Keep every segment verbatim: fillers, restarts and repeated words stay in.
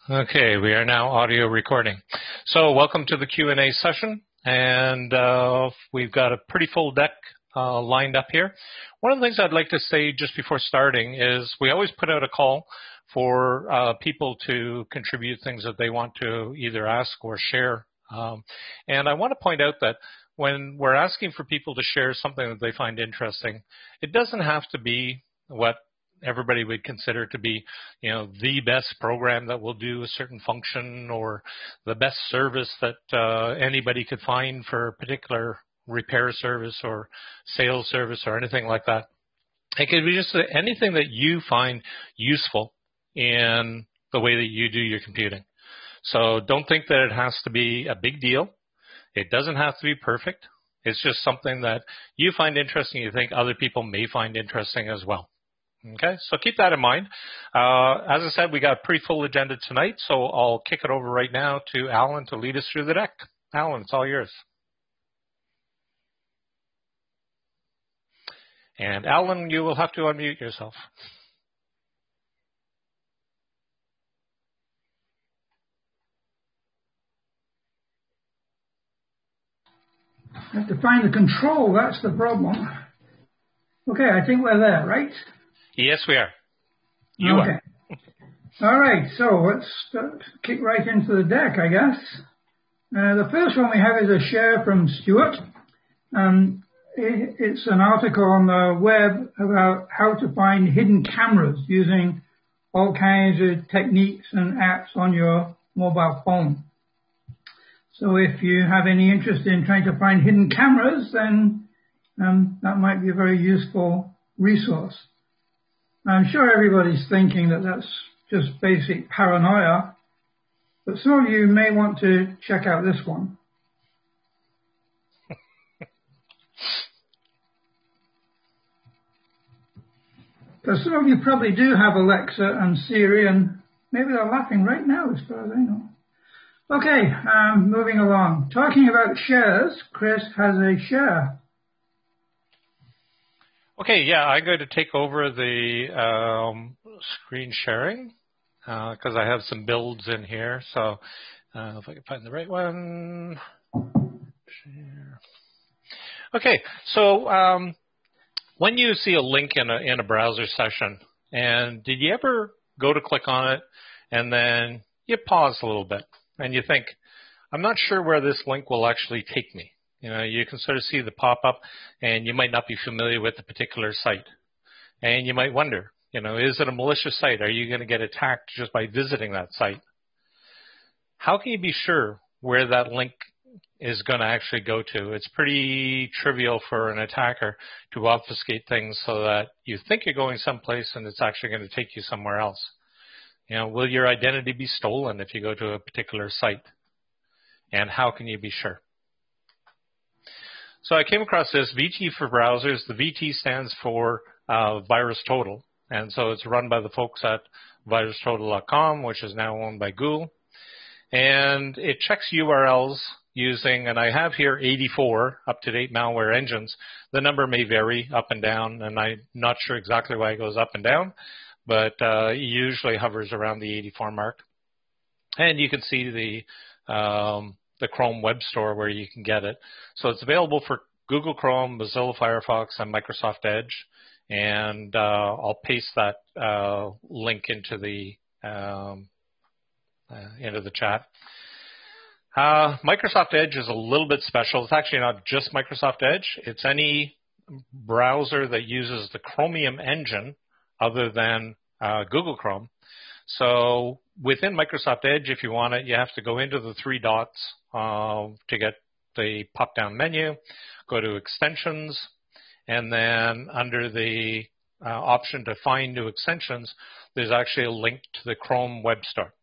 Okay, we are now audio recording. So welcome to the Q and A session, and uh, we've got a pretty full deck uh, lined up here. One of the things I'd like to say just before starting is we always put out a call for uh, people to contribute things that they want to either ask or share. Um, and I want to point out that when we're asking for people to share something that they find interesting, it doesn't have to be what everybody would consider to be, you know, the best program that will do a certain function or the best service that uh, anybody could find for a particular repair service or sales service or anything like that. It could be just anything that you find useful in the way that you do your computing. So don't think that it has to be a big deal. It doesn't have to be perfect. It's just something that you find interesting, you think other people may find interesting as well. Okay, so keep that in mind. Uh, as I said, we got a pretty full agenda tonight, so I'll kick it over right now to Alan to lead us through the deck. Alan, it's all yours. And Alan, you will have to unmute yourself. I have to find the control, that's the problem. Okay, I think we're there, right? Yes, we are. You okay. are. All right, so let's start, kick right into the deck, I guess. Uh, the first one we have is a share from Stuart. Um, it, it's an article on the web about how to find hidden cameras using all kinds of techniques and apps on your mobile phone. So if you have any interest in trying to find hidden cameras, then um, that might be a very useful resource. I'm sure everybody's thinking that that's just basic paranoia, but some of you may want to check out this one. Because some of you probably do have Alexa and Siri, and maybe they're laughing right now as far as I know. Okay, um, moving along. Talking about shares, Chris has a share. Okay, yeah, I'm going to take over the um, screen sharing because uh, I have some builds in here. So uh, if I can find the right one. Share. Okay, so um, when you see a link in a, in a browser session, and did you ever go to click on it and then you pause a little bit and you think, I'm not sure where this link will actually take me. You know, you can sort of see the pop-up, and you might not be familiar with the particular site. And you might wonder, you know, is it a malicious site? Are you going to get attacked just by visiting that site? How can you be sure where that link is going to actually go to? It's pretty trivial for an attacker to obfuscate things so that you think you're going someplace and it's actually going to take you somewhere else. You know, will your identity be stolen if you go to a particular site? And how can you be sure? So I came across this V T for browsers. The V T stands for uh, VirusTotal, and so it's run by the folks at virus total dot com, which is now owned by Google. And it checks U R Ls using, and I have here eighty-four up-to-date malware engines. The number may vary up and down, and I'm not sure exactly why it goes up and down, but uh, it usually hovers around the eighty-four mark. And you can see the um, the Chrome Web Store where you can get it. So it's available for Google Chrome, Mozilla Firefox, and Microsoft Edge. And uh, I'll paste that uh, link into the um, uh, into the chat. Uh, Microsoft Edge is a little bit special. It's actually not just Microsoft Edge. It's any browser that uses the Chromium engine other than uh, Google Chrome. So within Microsoft Edge, if you want it, you have to go into the three dots uh, to get the pop-down menu, go to Extensions, and then under the uh, option to find new extensions, there's actually a link to the Chrome Web Store.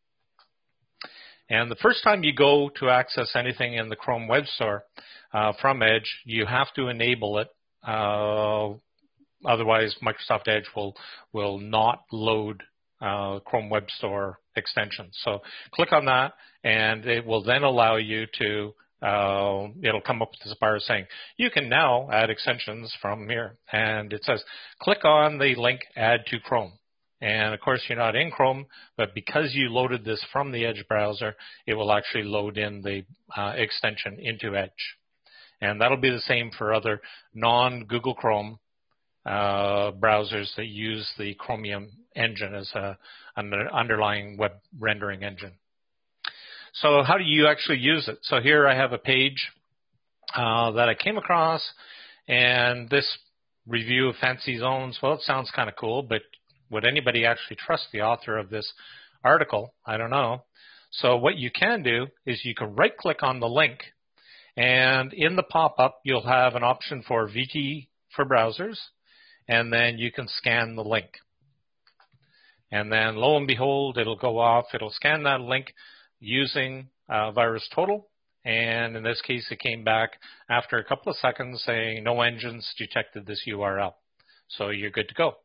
And the first time you go to access anything in the Chrome Web Store uh, from Edge, you have to enable it. Uh, otherwise, Microsoft Edge will, will not load Uh, Chrome Web Store extensions. So click on that, and it will then allow you to, uh, it'll come up with this bar saying, you can now add extensions from here. And it says, click on the link, add to Chrome. And of course, you're not in Chrome, but because you loaded this from the Edge browser, it will actually load in the uh, extension into Edge. And that'll be the same for other non-Google Chrome uh, browsers that use the Chromium engine as a, an underlying web rendering engine. So how do you actually use it? So here I have a page uh, that I came across, and this review of Fancy Zones, well, it sounds kind of cool, but would anybody actually trust the author of this article? I don't know. So what you can do is you can right-click on the link, and in the pop-up, you'll have an option for V T for browsers, and then you can scan the link. And then, lo and behold, it'll go off. It'll scan that link using uh, VirusTotal, and in this case, it came back after a couple of seconds saying, no engines detected this U R L. So you're good to go.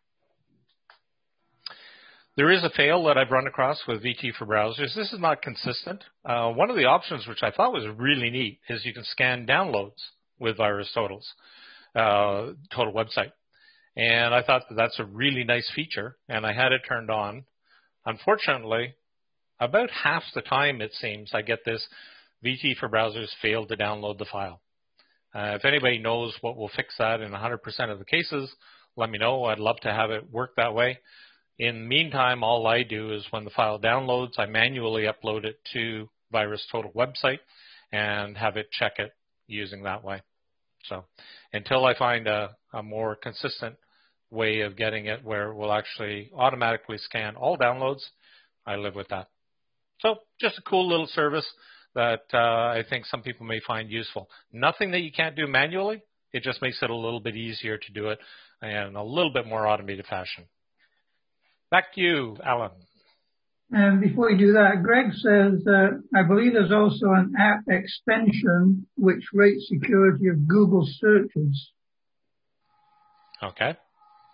There is a fail that I've run across with V T for browsers. This is not consistent. Uh, one of the options, which I thought was really neat, is you can scan downloads with VirusTotal's uh, total website. And I thought that that's a really nice feature, and I had it turned on. Unfortunately, about half the time, it seems, I get this, V T for browsers failed to download the file. Uh, if anybody knows what will fix that in one hundred percent of the cases, let me know. I'd love to have it work that way. In the meantime, all I do is when the file downloads, I manually upload it to VirusTotal website and have it check it using that way. So until I find a, a more consistent way of getting it where it will actually automatically scan all downloads, I live with that. So just a cool little service that uh, I think some people may find useful. Nothing that you can't do manually. It just makes it a little bit easier to do it in a little bit more automated fashion. Back to you, Alan. And before we do that, Greg says that I believe there's also an app extension which rates security of Google searches. Okay.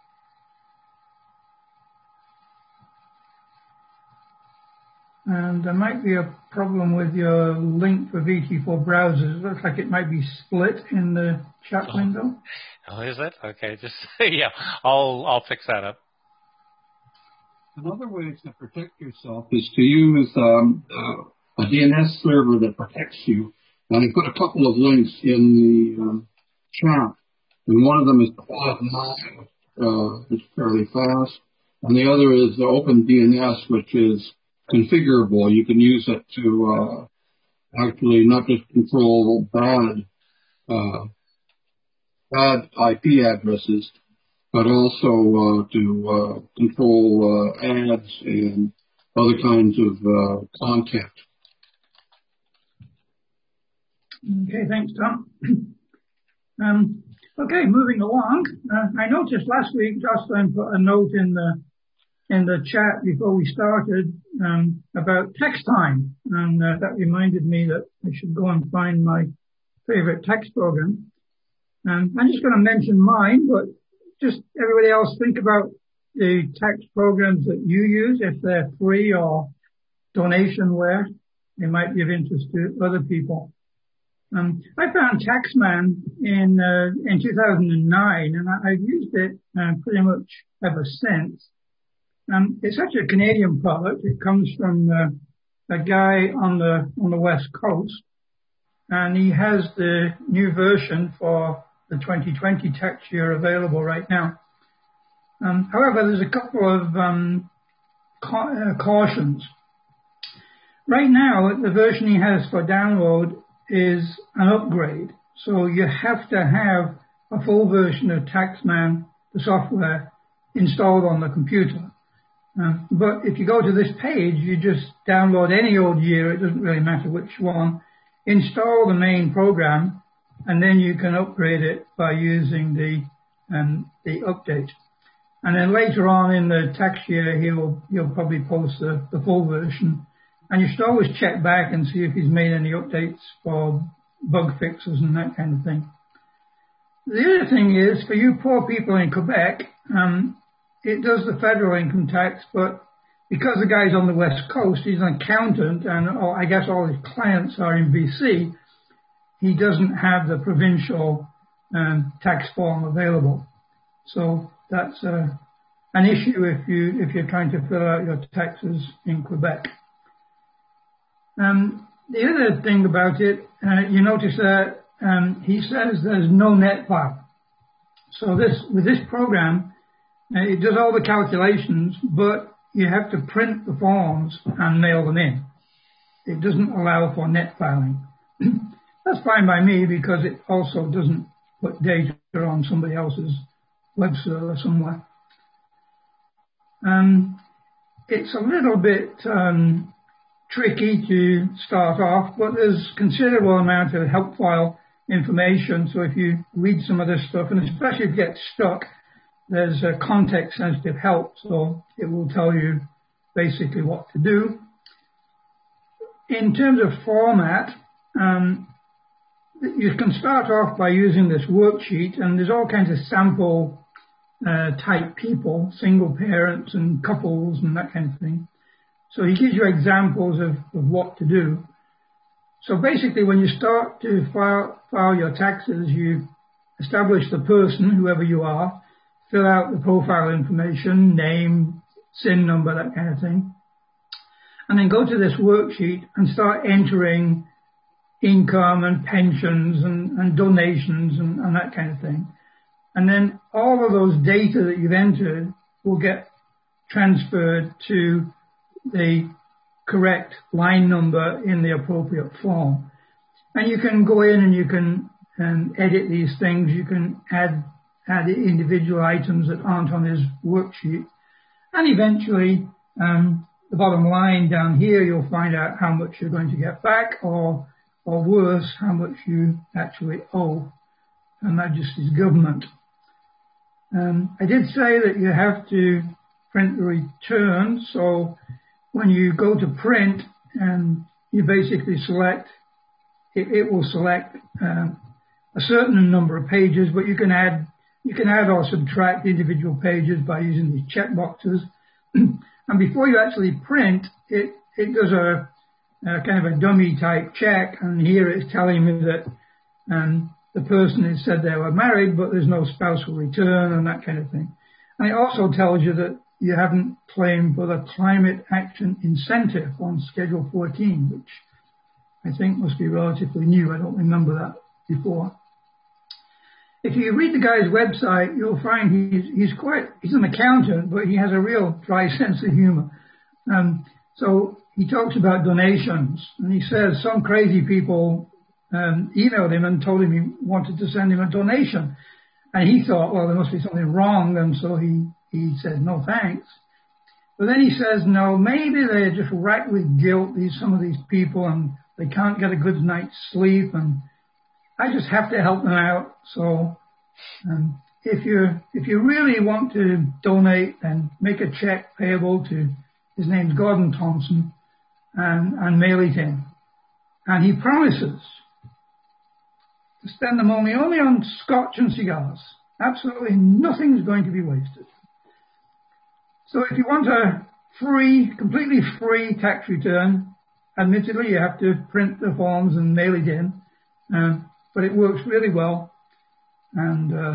And there might be a problem with your link for V T for browsers. It looks like it might be split in the chat oh. window. Oh, is it? Okay, just yeah, I'll I'll fix that up. Another way to protect yourself is to use um, uh, a D N S server that protects you. And I put a couple of links in the um, chat. And one of them is Quad nine, uh, it's fairly fast. And the other is the OpenDNS, which is configurable. You can use it to uh, actually not just control bad, uh, bad I P addresses, but also uh, to uh, control uh, ads and other kinds of uh, content. Okay, thanks, Tom. um, okay, moving along. Uh, I noticed last week Jocelyn put a note in the in the chat before we started um, about text time, and uh, that reminded me that I should go and find my favorite text program. Um, I'm just going to mention mine, but just everybody else think about the text programs that you use, if they're free or donationware. They might be of interest to other people. Um, I found TaxMan in uh, in two thousand nine, and I, I've used it uh, pretty much ever since. Um, it's actually a Canadian product. It comes from uh, a guy on the on the West Coast, and he has the new version for the twenty twenty tax year available right now. Um, however, there's a couple of um, ca uh, cautions. Right now, the version he has for download is an upgrade, so you have to have a full version of TaxMan, the software, installed on the computer. Uh, but if you go to this page, you just download any old year, it doesn't really matter which one, install the main program, and then you can upgrade it by using the um, the update. And then later on in the tax year, he'll he'll probably post the, the full version. And you should always check back and see if he's made any updates for bug fixes and that kind of thing. The other thing is, for you poor people in Quebec, um, it does the federal income tax, but because the guy's on the West Coast, he's an accountant, and oh, I guess all his clients are in B C, he doesn't have the provincial um, tax form available. So that's a, an issue if you if you're trying to fill out your taxes in Quebec. Um, the other thing about it, uh, you notice that um, he says there's no net file. So this with this program, uh, it does all the calculations, but you have to print the forms and mail them in. It doesn't allow for net filing. That's fine by me because it also doesn't put data on somebody else's web server somewhere. Um, it's a little bit um, tricky to start off, but there's considerable amount of help file information. So if you read some of this stuff, and especially if you get stuck, there's a context-sensitive help, so it will tell you basically what to do. In terms of format, um, you can start off by using this worksheet, and there's all kinds of sample uh, type people, single parents and couples and that kind of thing. So he gives you examples of, of what to do. So basically, when you start to file, file your taxes, you establish the person, whoever you are, fill out the profile information, name, S I N number, that kind of thing, and then go to this worksheet and start entering income and pensions and, and donations and, and that kind of thing. And then all of those data that you've entered will get transferred to the correct line number in the appropriate form. And you can go in and you can um, edit these things. You can add, add individual items that aren't on his worksheet. And eventually, um, the bottom line down here, you'll find out how much you're going to get back, or or worse, how much you actually owe Her Majesty's government. Um, I did say that you have to print the return, so when you go to print, and you basically select, it, it will select uh, a certain number of pages, but you can add you can add or subtract individual pages by using these checkboxes. And before you actually print, it it does a, a kind of a dummy type check, and here it's telling me that um, the person has said they were married, but there's no spousal return and that kind of thing. And it also tells you that you haven't claimed for the Climate Action Incentive on Schedule fourteen, which I think must be relatively new. I don't remember that before. If you read the guy's website, you'll find he's, he's quite, he's an accountant, but he has a real dry sense of humor. Um, so he talks about donations, and he says some crazy people um, emailed him and told him he wanted to send him a donation. And he thought, well, there must be something wrong, and so he, he said, no thanks. But then he says, no, maybe they're just racked with guilt, these some of these people, and they can't get a good night's sleep, and I just have to help them out. So um, if you if you really want to donate, then make a check payable to, his name's Gordon Thompson, and, and mail it in. And he promises to spend the money only on scotch and cigars. Absolutely nothing's going to be wasted. So if you want a free, completely free tax return, admittedly you have to print the forms and mail it in, uh, but it works really well and uh,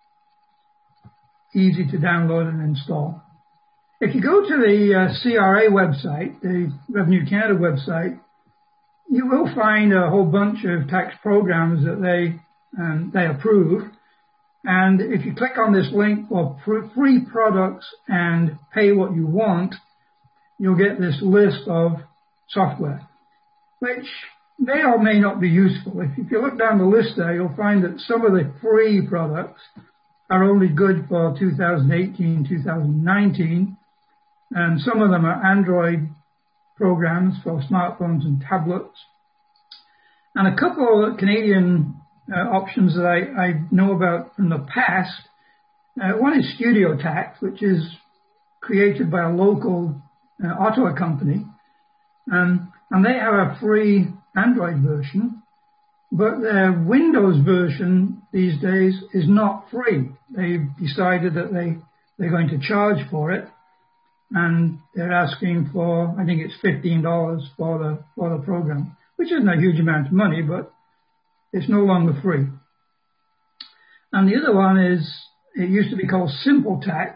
easy to download and install. If you go to the uh, C R A website, the Revenue Canada website, you will find a whole bunch of tax programs that they um, they approve. And if you click on this link for free products and pay what you want, you'll get this list of software, which may or may not be useful. If, if you look down the list there, you'll find that some of the free products are only good for two thousand eighteen, two thousand nineteen, and some of them are Android programs for smartphones and tablets. And a couple of Canadian uh, options that I, I know about from the past. Uh, one is Studio Tax, which is created by a local uh, Ottawa company. Um, and they have a free Android version, but their Windows version these days is not free. They've decided that they, they're going to charge for it, and they're asking for, I think it's fifteen dollars for the, for the program, which isn't a huge amount of money, but it's no longer free. And the other one is, it used to be called Simple Tax,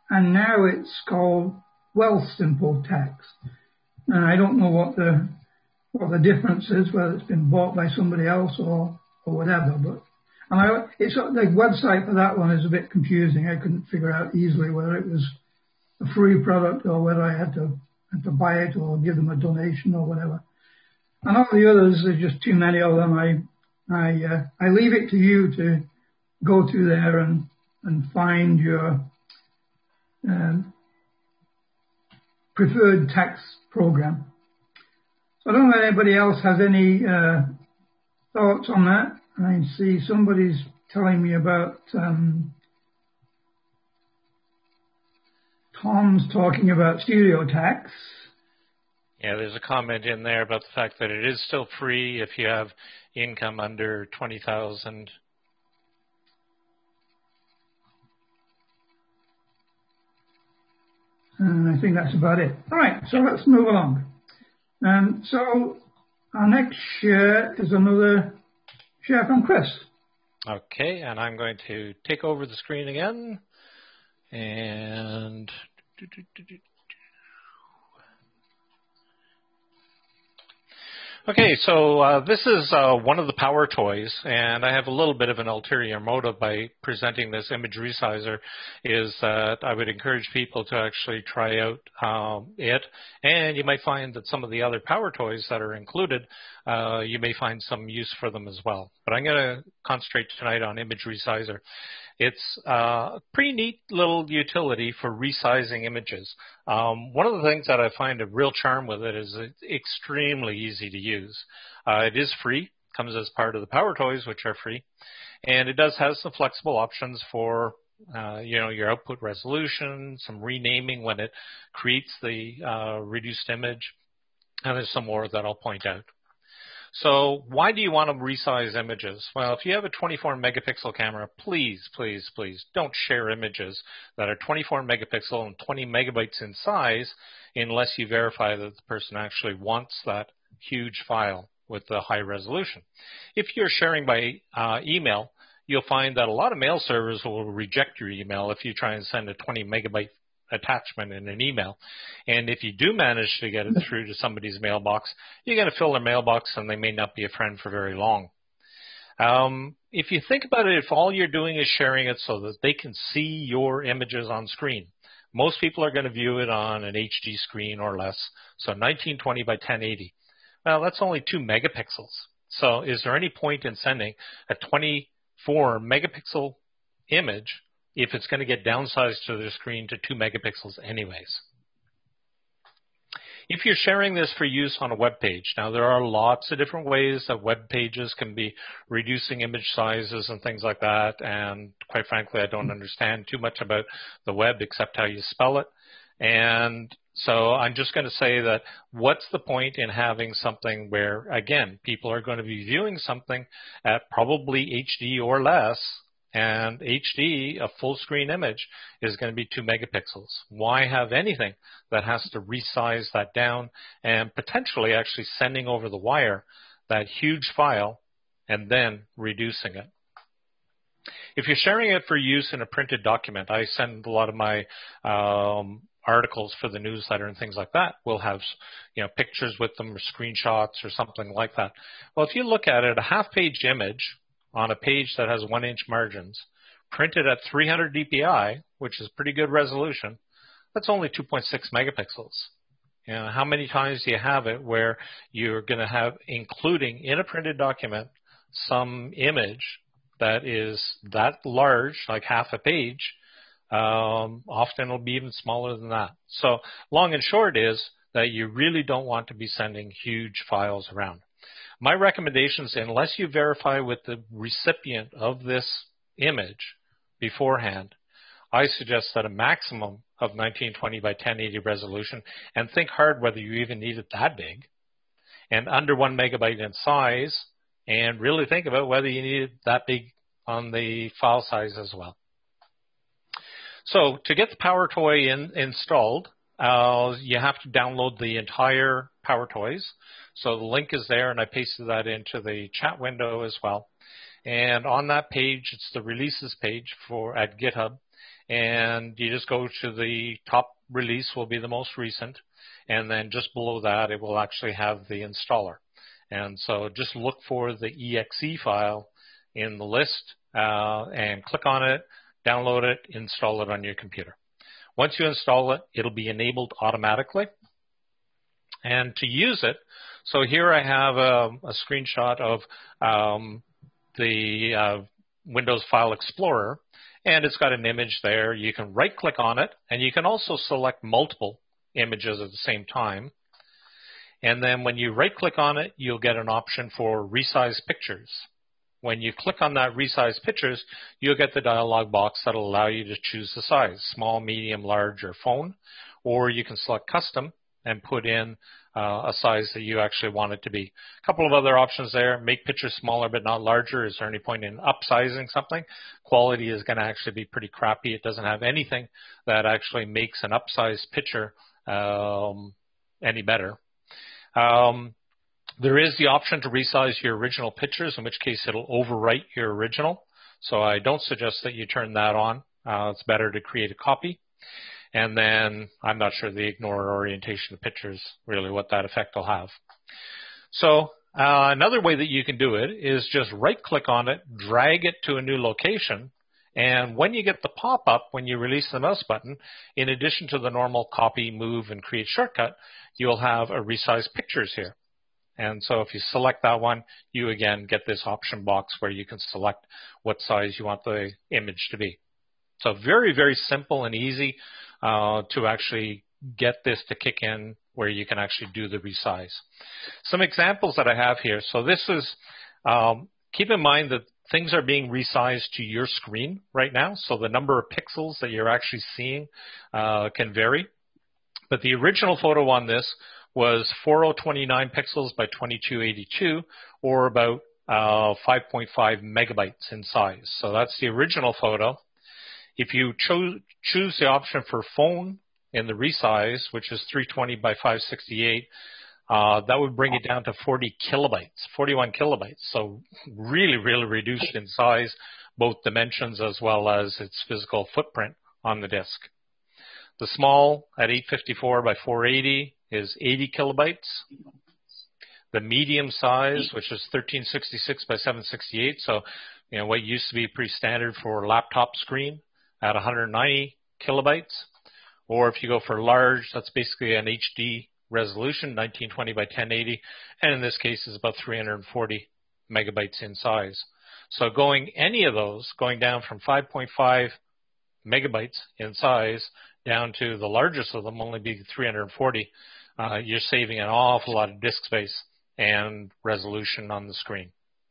and now it's called Wealthsimple Text. And I don't know what the what the difference is, whether it's been bought by somebody else or or whatever. But and I, it's the website for that one is a bit confusing. I couldn't figure out easily whether it was a free product or whether I had to had to buy it or give them a donation or whatever. And all the others, there's just too many of them. I I uh, I leave it to you to go to there and and find your um, preferred tax program. So I don't know if anybody else has any uh, thoughts on that. I see somebody's telling me about um, Tom's talking about stereo tax. Yeah, there's a comment in there about the fact that it is still free if you have income under twenty thousand. And I think that's about it. All right, so let's move along. Um, so our next share is another share from Chris. Okay, and I'm going to take over the screen again. And okay, so uh, this is uh, one of the power toys, and I have a little bit of an ulterior motive by presenting this image resizer, is that I would encourage people to actually try out um, it, and you might find that some of the other power toys that are included, uh, you may find some use for them as well. But I'm going to concentrate tonight on image resizer. It's uh, a pretty neat little utility for resizing images. Um, one of the things that I find a real charm with it is it's extremely easy to use. Uh, it is free, comes as part of the power toys, which are free, and it does have some flexible options for uh, you know, your output resolution, some renaming when it creates the uh, reduced image, and there's some more that I'll point out. So why do you want to resize images? Well, if you have a twenty-four megapixel camera, please, please, please don't share images that are twenty-four megapixel and twenty megabytes in size unless you verify that the person actually wants that huge file with the high resolution. If you're sharing by uh, email, you'll find that a lot of mail servers will reject your email if you try and send a twenty megabyte attachment in an email. And if you do manage to get it through to somebody's mailbox, you're going to fill their mailbox and they may not be a friend for very long. Um, if you think about it, if all you're doing is sharing it so that they can see your images on screen, most people are going to view it on an H D screen or less, so nineteen twenty by ten eighty. Well, that's only two megapixels. So is there any point in sending a twenty-four megapixel image if it's going to get downsized to the screen to two megapixels anyways? If you're sharing this for use on a web page, now there are lots of different ways that web pages can be reducing image sizes and things like that, and quite frankly, I don't understand too much about the web except how you spell it. And so I'm just going to say that what's the point in having something where, again, people are going to be viewing something at probably H D or less, and H D, a full screen image, is going to be two megapixels. Why have anything that has to resize that down and potentially actually sending over the wire that huge file and then reducing it? If you're sharing it for use in a printed document, I send a lot of my um, articles for the newsletter and things like that. We'll have, you know, pictures with them or screenshots or something like that. Well, if you look at it, a half-page image on a page that has one-inch margins, printed at three hundred D P I, which is pretty good resolution, that's only two point six megapixels. You know, how many times do you have it where you're going to have, including in a printed document, some image that is that large, like half a page? Um, often it'll be even smaller than that. So long and short is that you really don't want to be sending huge files around. My recommendations, unless you verify with the recipient of this image beforehand, I suggest that a maximum of nineteen twenty by ten eighty resolution, and think hard whether you even need it that big, and under one megabyte in size, and really think about whether you need it that big on the file size as well. So to get the Power Toy in, installed, uh, you have to download the entire Power Toys. So the link is there, and I pasted that into the chat window as well. And on that page, it's the releases page for at GitHub. and you just go to the top release will be the most recent, and then just below that it will actually have the installer. And so just look for the E X E file in the list uh, and click on it, download it, install it on your computer. Once you install it, it'll be enabled automatically. And to use it, so here I have a, a screenshot of um, the uh, Windows File Explorer, and it's got an image there. You can right-click on it, and you can also select multiple images at the same time. And then when you right-click on it, you'll get an option for Resize Pictures. When you click on that Resize Pictures, you'll get the dialog box that'll allow you to choose the size, small, medium, large, or phone, or you can select Custom and put in uh, a size that you actually want it to be. A couple of other options there. Make pictures smaller but not larger. Is there any point in upsizing something? Quality is going to actually be pretty crappy. It doesn't have anything that actually makes an upsized picture um, any better. Um, there is the option to resize your original pictures, in which case it'll overwrite your original. So I don't suggest that you turn that on. Uh, it's better to create a copy. And then I'm not sure the ignore orientation of pictures, really what that effect will have. So uh, another way that you can do it is just right-click on it, drag it to a new location, and when you get the pop-up, when you release the mouse button, in addition to the normal copy, move, and create shortcut, you'll have a resize pictures here. And so if you select that one, you again get this option box where you can select what size you want the image to be. So very, very simple and easy uh, to actually get this to kick in where you can actually do the resize. Some examples that I have here. So this is, um, keep in mind that things are being resized to your screen right now. So the number of pixels that you're actually seeing uh, can vary. But the original photo on this was four thousand twenty-nine pixels by twenty-two eighty-two, or about uh, five point five megabytes in size. So that's the original photo. If you cho choose the option for phone in the resize, which is three twenty by five sixty-eight, uh, that would bring it down to forty kilobytes, forty-one kilobytes. So really, really reduced in size, both dimensions as well as its physical footprint on the disk. The small at eight fifty-four by four eighty is eighty kilobytes. The medium size, which is thirteen sixty-six by seven sixty-eight, so you know what used to be pretty standard for a laptop screen, at one hundred ninety kilobytes. Or if you go for large, that's basically an H D resolution, nineteen twenty by ten eighty, and in this case is about three hundred forty megabytes in size. So going any of those, going down from five point five megabytes in size down to the largest of them only being three hundred forty, uh, you're saving an awful lot of disk space and resolution on the screen.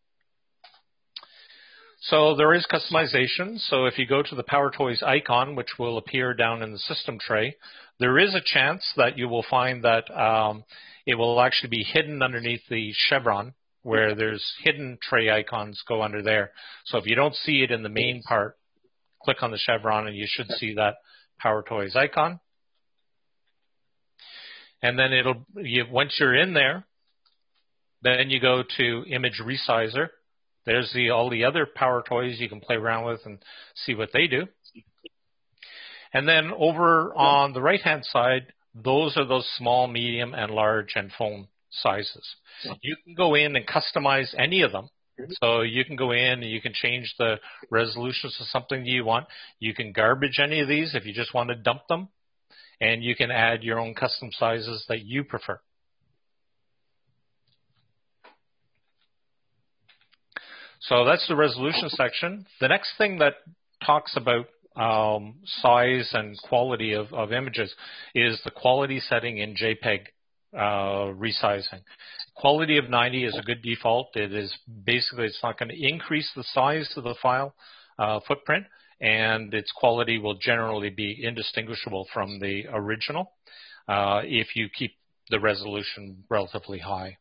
So there is customization. So if you go to the PowerToys icon, which will appear down in the system tray, there is a chance that you will find that um, it will actually be hidden underneath the chevron, where there's hidden tray icons go under there. So if you don't see it in the main part, click on the chevron and you should see that PowerToys icon. And then it'll, you, once you're in there, then you go to Image Resizer. There's the, all the other PowerToys you can play around with and see what they do. And then over on the right-hand side, those are those small, medium, and large and phone sizes. You can go in and customize any of them. So you can go in and you can change the resolutions to something you want. You can garbage any of these if you just want to dump them. And you can add your own custom sizes that you prefer. So that's the resolution section. The next thing that talks about um, size and quality of, of images is the quality setting in JPEG uh, resizing. Quality of ninety is a good default. It is basically, it's not going to increase the size of the file uh, footprint, and its quality will generally be indistinguishable from the original uh, if you keep the resolution relatively high.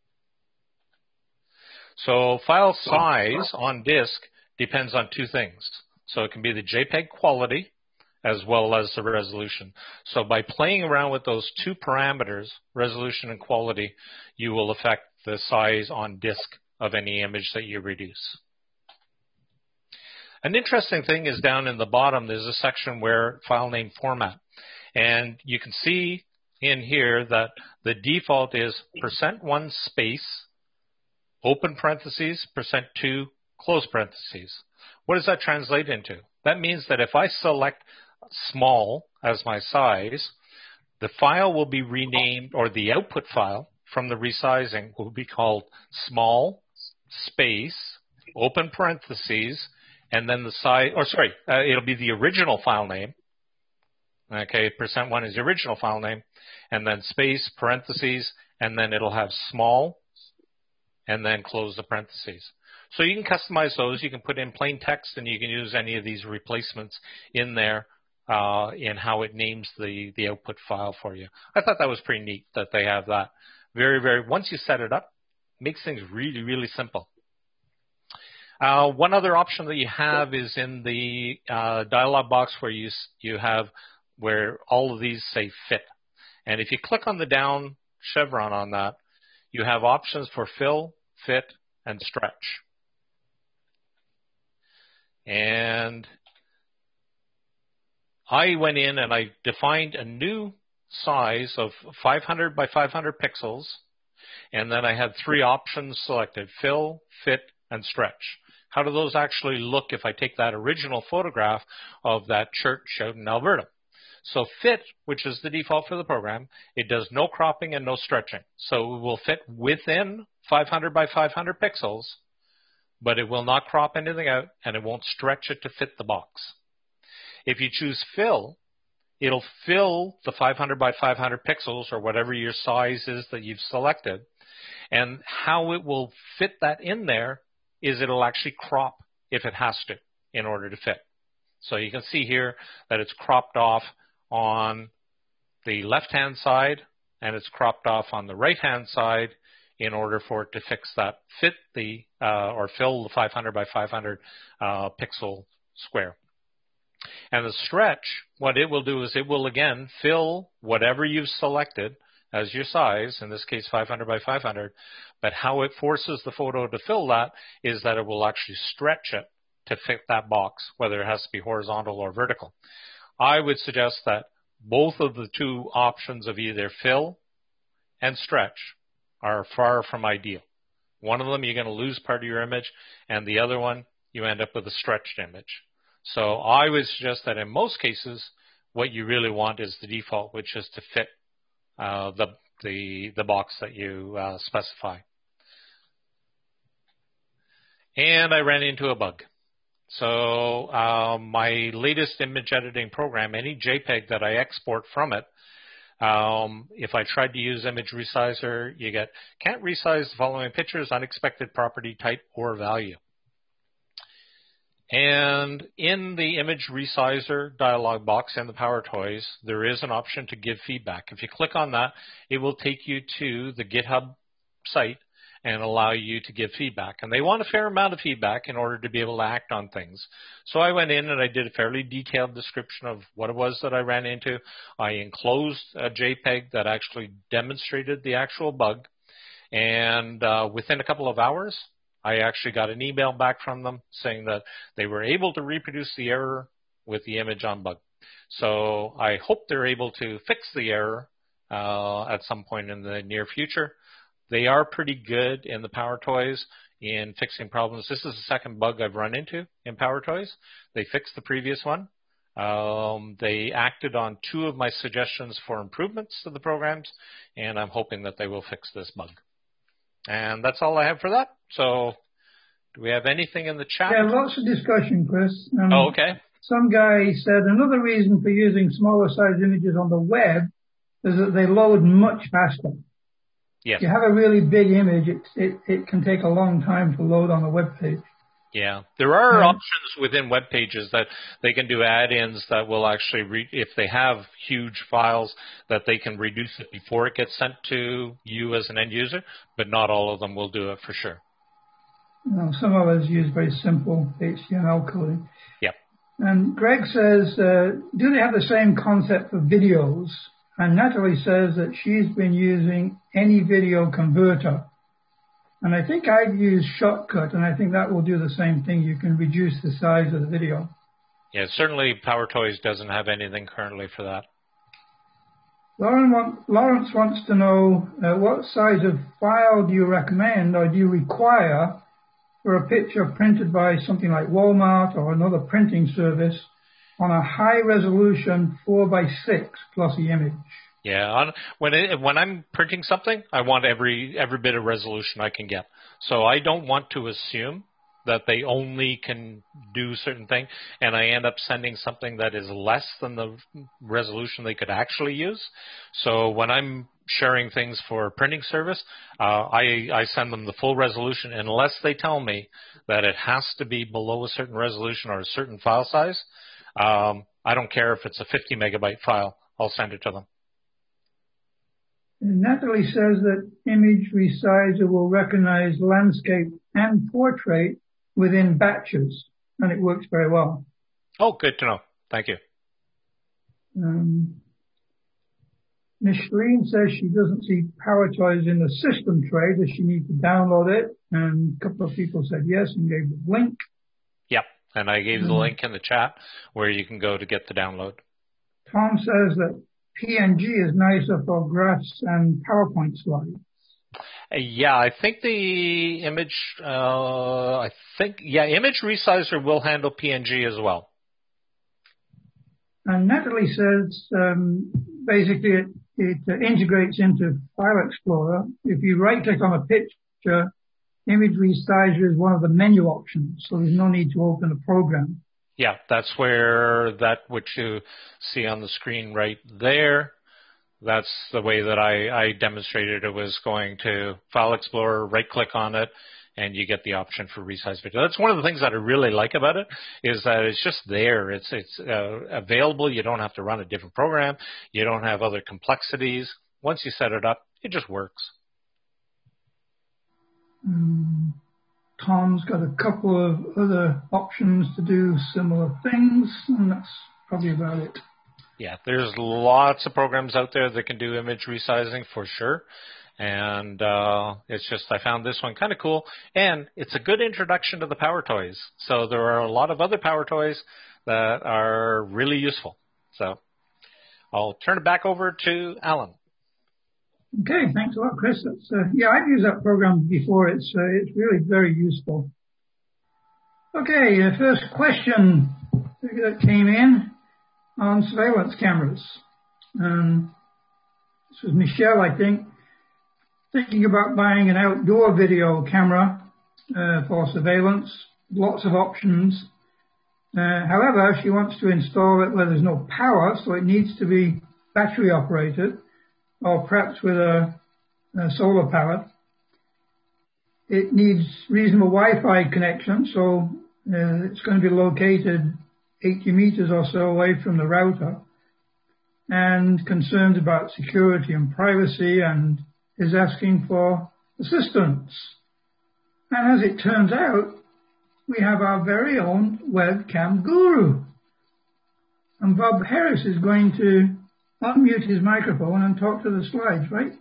So file size on disk depends on two things. So it can be the JPEG quality as well as the resolution. So by playing around with those two parameters, resolution and quality, you will affect the size on disk of any image that you reduce. An interesting thing is down in the bottom, there's a section where file name format. And you can see in here that the default is percent one space, open parentheses, percent two, close parentheses. What does that translate into? That means that if I select small as my size, the file will be renamed, or the output file from the resizing will be called small space, open parentheses, and then the size, or sorry, uh, it'll be the original file name. Okay, percent one is the original file name, and then space, parentheses, and then it'll have small, and then close the parentheses. So you can customize those. You can put in plain text, and you can use any of these replacements in there uh, in how it names the, the output file for you. I thought that was pretty neat that they have that. Very, very, once you set it up, it makes things really, really simple. Uh, one other option that you have is in the uh, dialog box where you, you have where all of these say fit. And if you click on the down chevron on that, you have options for fill, fit, and stretch. And I went in and I defined a new size of five hundred by five hundred pixels, and then I had three options selected: fill, fit, and stretch. How do those actually look if I take that original photograph of that church out in Alberta? So fit, which is the default for the program, it does no cropping and no stretching. So it will fit within five hundred by five hundred pixels, but it will not crop anything out, and it won't stretch it to fit the box. If you choose fill, it'll fill the five hundred by five hundred pixels, or whatever your size is that you've selected. And how it will fit that in there is it'll actually crop if it has to in order to fit. So you can see here that it's cropped off on the left-hand side, and it's cropped off on the right-hand side in order for it to fix that, fit the, uh, or fill the five hundred by five hundred uh, pixel square. And the stretch, what it will do is it will, again, fill whatever you've selected as your size, in this case five hundred by five hundred, but how it forces the photo to fill that is that it will actually stretch it to fit that box, whether it has to be horizontal or vertical. I would suggest that both of the two options of either fill and stretch are far from ideal. One of them, you're going to lose part of your image, and the other one, you end up with a stretched image. So I would suggest that in most cases, what you really want is the default, which is to fit uh, the, the, the box that you uh, specify. And I ran into a bug. So uh, my latest image editing program, any JPEG that I export from it, um, if I tried to use Image Resizer, you get, can't resize the following pictures, unexpected property type or value. And in the Image Resizer dialog box in the PowerToys, there is an option to give feedback. If you click on that, it will take you to the GitHub site and allow you to give feedback. And they want a fair amount of feedback in order to be able to act on things. So I went in and I did a fairly detailed description of what it was that I ran into. I enclosed a JPEG that actually demonstrated the actual bug. And uh, within a couple of hours, I actually got an email back from them saying that they were able to reproduce the error with the image on bug. So I hope they're able to fix the error uh, at some point in the near future. They are pretty good in the PowerToys in fixing problems. This is the second bug I've run into in PowerToys. They fixed the previous one. Um, they acted on two of my suggestions for improvements to the programs, and I'm hoping that they will fix this bug. And that's all I have for that. So do we have anything in the chat? Yeah, lots of discussion, Chris. Um, oh, okay. Some guy said another reason for using smaller size images on the web is that they load much faster. Yes. If you have a really big image, it, it, it can take a long time to load on a web page. Yeah. There are um, options within web pages that they can do add-ins that will actually, re if they have huge files, that they can reduce it before it gets sent to you as an end user, but not all of them will do it for sure. You know, some of us use very simple H T M L coding. Yep. And Greg says, uh, do they have the same concept for videos? And Natalie says that she's been using Any Video Converter. And I think I've used Shotcut, and I think that will do the same thing. You can reduce the size of the video. Yeah, certainly PowerToys doesn't have anything currently for that. Lauren want, Lawrence wants to know uh, what size of file do you recommend or do you require for a picture printed by something like Walmart or another printing service on a high-resolution four by six glossy image? Yeah, on, when it, when I'm printing something, I want every every bit of resolution I can get. So I don't want to assume that they only can do certain things, and I end up sending something that is less than the resolution they could actually use. So when I'm sharing things for a printing service, uh, I, I send them the full resolution unless they tell me that it has to be below a certain resolution or a certain file size. Um, I don't care if it's a fifty megabyte file. I'll send it to them. And Natalie says that image resizer will recognize landscape and portrait within batches, and it works very well. Oh, good to know. Thank you. Um, Micheline says she doesn't see PowerToys in the system tray. Does she need to download it? And a couple of people said yes and gave the link. Yep, and I gave um, the link in the chat where you can go to get the download. Tom says that P N G is nicer for graphs and PowerPoint slides. Uh, yeah, I think the image, uh, I think, yeah, Image Resizer will handle P N G as well. And Natalie says um, basically it, it uh, integrates into File Explorer. If you right-click on a picture, Image Resizer is one of the menu options, so there's no need to open a program. Yeah, that's where that which you see on the screen right there, that's the way that I, I demonstrated it. Was going to File Explorer, right-click on it, and you get the option for resize video. That's one of the things that I really like about it, is that it's just there. It's it's uh, available. You don't have to run a different program. You don't have other complexities. Once you set it up, it just works. Um, Tom's got a couple of other options to do similar things, and that's probably about it. Yeah, there's lots of programs out there that can do image resizing for sure. And uh, it's just, I found this one kind of cool. And it's a good introduction to the PowerToys. So there are a lot of other PowerToys that are really useful. So I'll turn it back over to Alan. Okay, thanks a lot, Chris. That's, uh, yeah, I've used that program before. It's uh, it's really very useful. Okay, the first question that came in on surveillance cameras. Um, this was Michelle, I think, thinking about buying an outdoor video camera uh, for surveillance. Lots of options. Uh, however, she wants to install it where there's no power, so it needs to be battery operated, or perhaps with a, a solar power. It needs reasonable Wi-Fi connection, so uh, it's going to be located eighty meters or so away from the router, and concerns about security and privacy, and is asking for assistance. And as it turns out, we have our very own webcam guru. And Bob Harris is going to unmute his microphone and talk to the slides, right?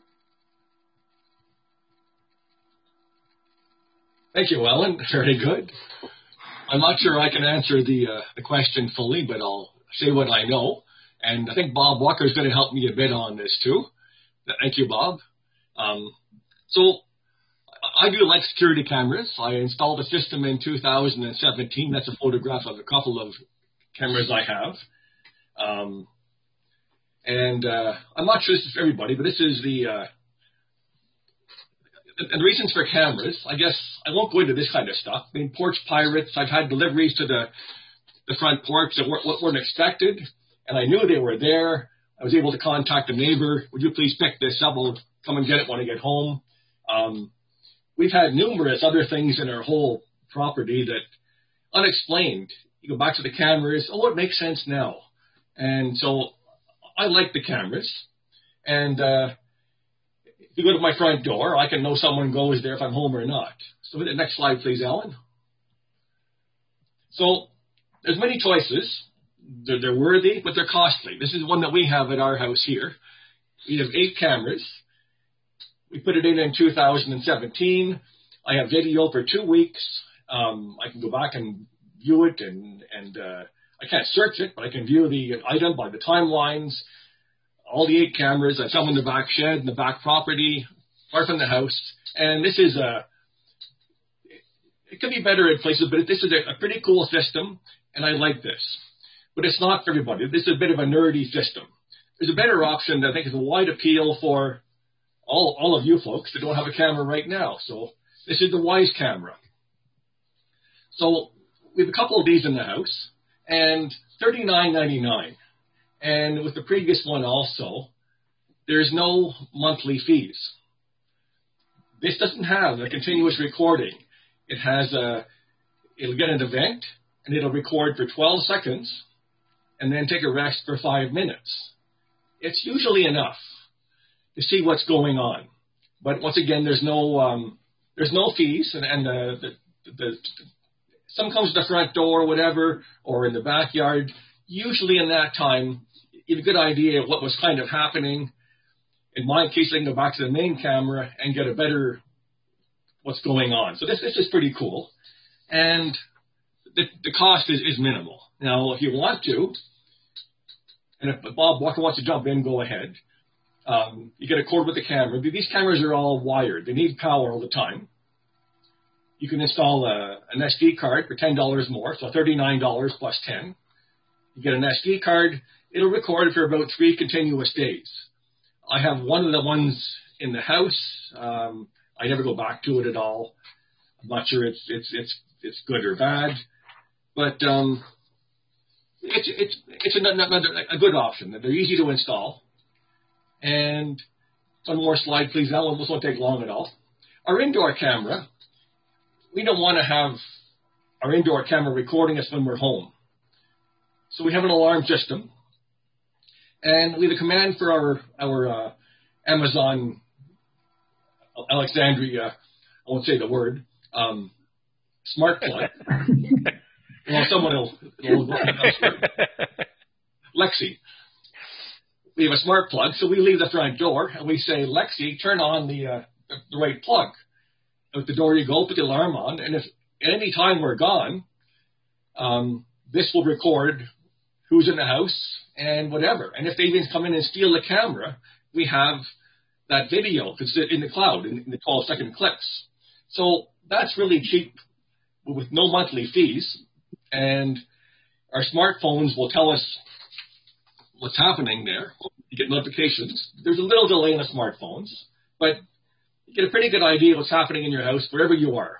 Thank you, Ellen. Very good. I'm not sure I can answer the uh, the question fully, but I'll say what I know. And I think Bob Walker is going to help me a bit on this too. Thank you, Bob. Um, so I do like security cameras. I installed a system in two thousand seventeen. That's a photograph of a couple of cameras I have. Um, and uh, I'm not sure this is for everybody, but this is the... Uh, And the reasons for cameras, I guess I won't go into this kind of stuff. I mean, porch pirates, I've had deliveries to the the front porch that weren't, weren't expected, and I knew they were there. I was able to contact a neighbor. Would you please pick this up? I'll come and get it when I get home. Um, we've had numerous other things in our whole property that unexplained. You go back to the cameras. Oh, it makes sense now. And so I like the cameras. And uh if you go to my front door, I can know someone goes there if I'm home or not. So the next slide, please, Alan. So there's many choices. They're, they're worthy, but they're costly. This is one that we have at our house here. We have eight cameras. We put it in in two thousand seventeen. I have video for two weeks. Um, I can go back and view it, and, and uh, I can't search it, but I can view the item by the timelines, all the eight cameras. I have some in the back shed, in the back property, far from the house. And this is a, it could be better at places, but this is a, a pretty cool system, and I like this. But it's not for everybody. This is a bit of a nerdy system. There's a better option that I think is a wide appeal for all, all of you folks that don't have a camera right now. So this is the Wyze camera. So we have a couple of these in the house, and thirty-nine ninety-nine. And with the previous one also, there's no monthly fees. This doesn't have a continuous recording. It has a, it'll get an event, and it'll record for twelve seconds, and then take a rest for five minutes. It's usually enough to see what's going on. But once again, there's no um, there's no fees, and, and the, the, the, the some comes to the front door or whatever, or in the backyard. Usually in that time, you have a good idea of what was kind of happening. In my case, I can go back to the main camera and get a better what's going on. So this, this is pretty cool. And the, the cost is, is minimal. Now, if you want to, and if Bob Walker wants to jump in, go ahead. Um, you get a cord with the camera. These cameras are all wired. They need power all the time. You can install a, an S D card for ten dollars more, so thirty-nine dollars plus ten. You get an S D card. It'll record for about three continuous days. I have one of the ones in the house. Um, I never go back to it at all. I'm not sure it's it's it's it's good or bad, but um, it's it's it's another a good option. They're easy to install. And one more slide, please. That one won't take long at all. Our indoor camera. We don't want to have our indoor camera recording us when we're home. So we have an alarm system. And we have a command for our, our uh, Amazon Alexandria, I won't say the word, um, smart plug. Well, someone will, will Lexi. We have a smart plug, so we leave the front door and we say, Lexi, turn on the, uh, the, the right plug. Out the door you go, put the alarm on, and if at any time we're gone, um, this will record who's in the house and whatever. And if they even come in and steal the camera, we have that video because it's in the cloud in, in the twelve second clips. So that's really cheap with no monthly fees. And our smartphones will tell us what's happening there. You get notifications. There's a little delay in the smartphones, but you get a pretty good idea of what's happening in your house wherever you are.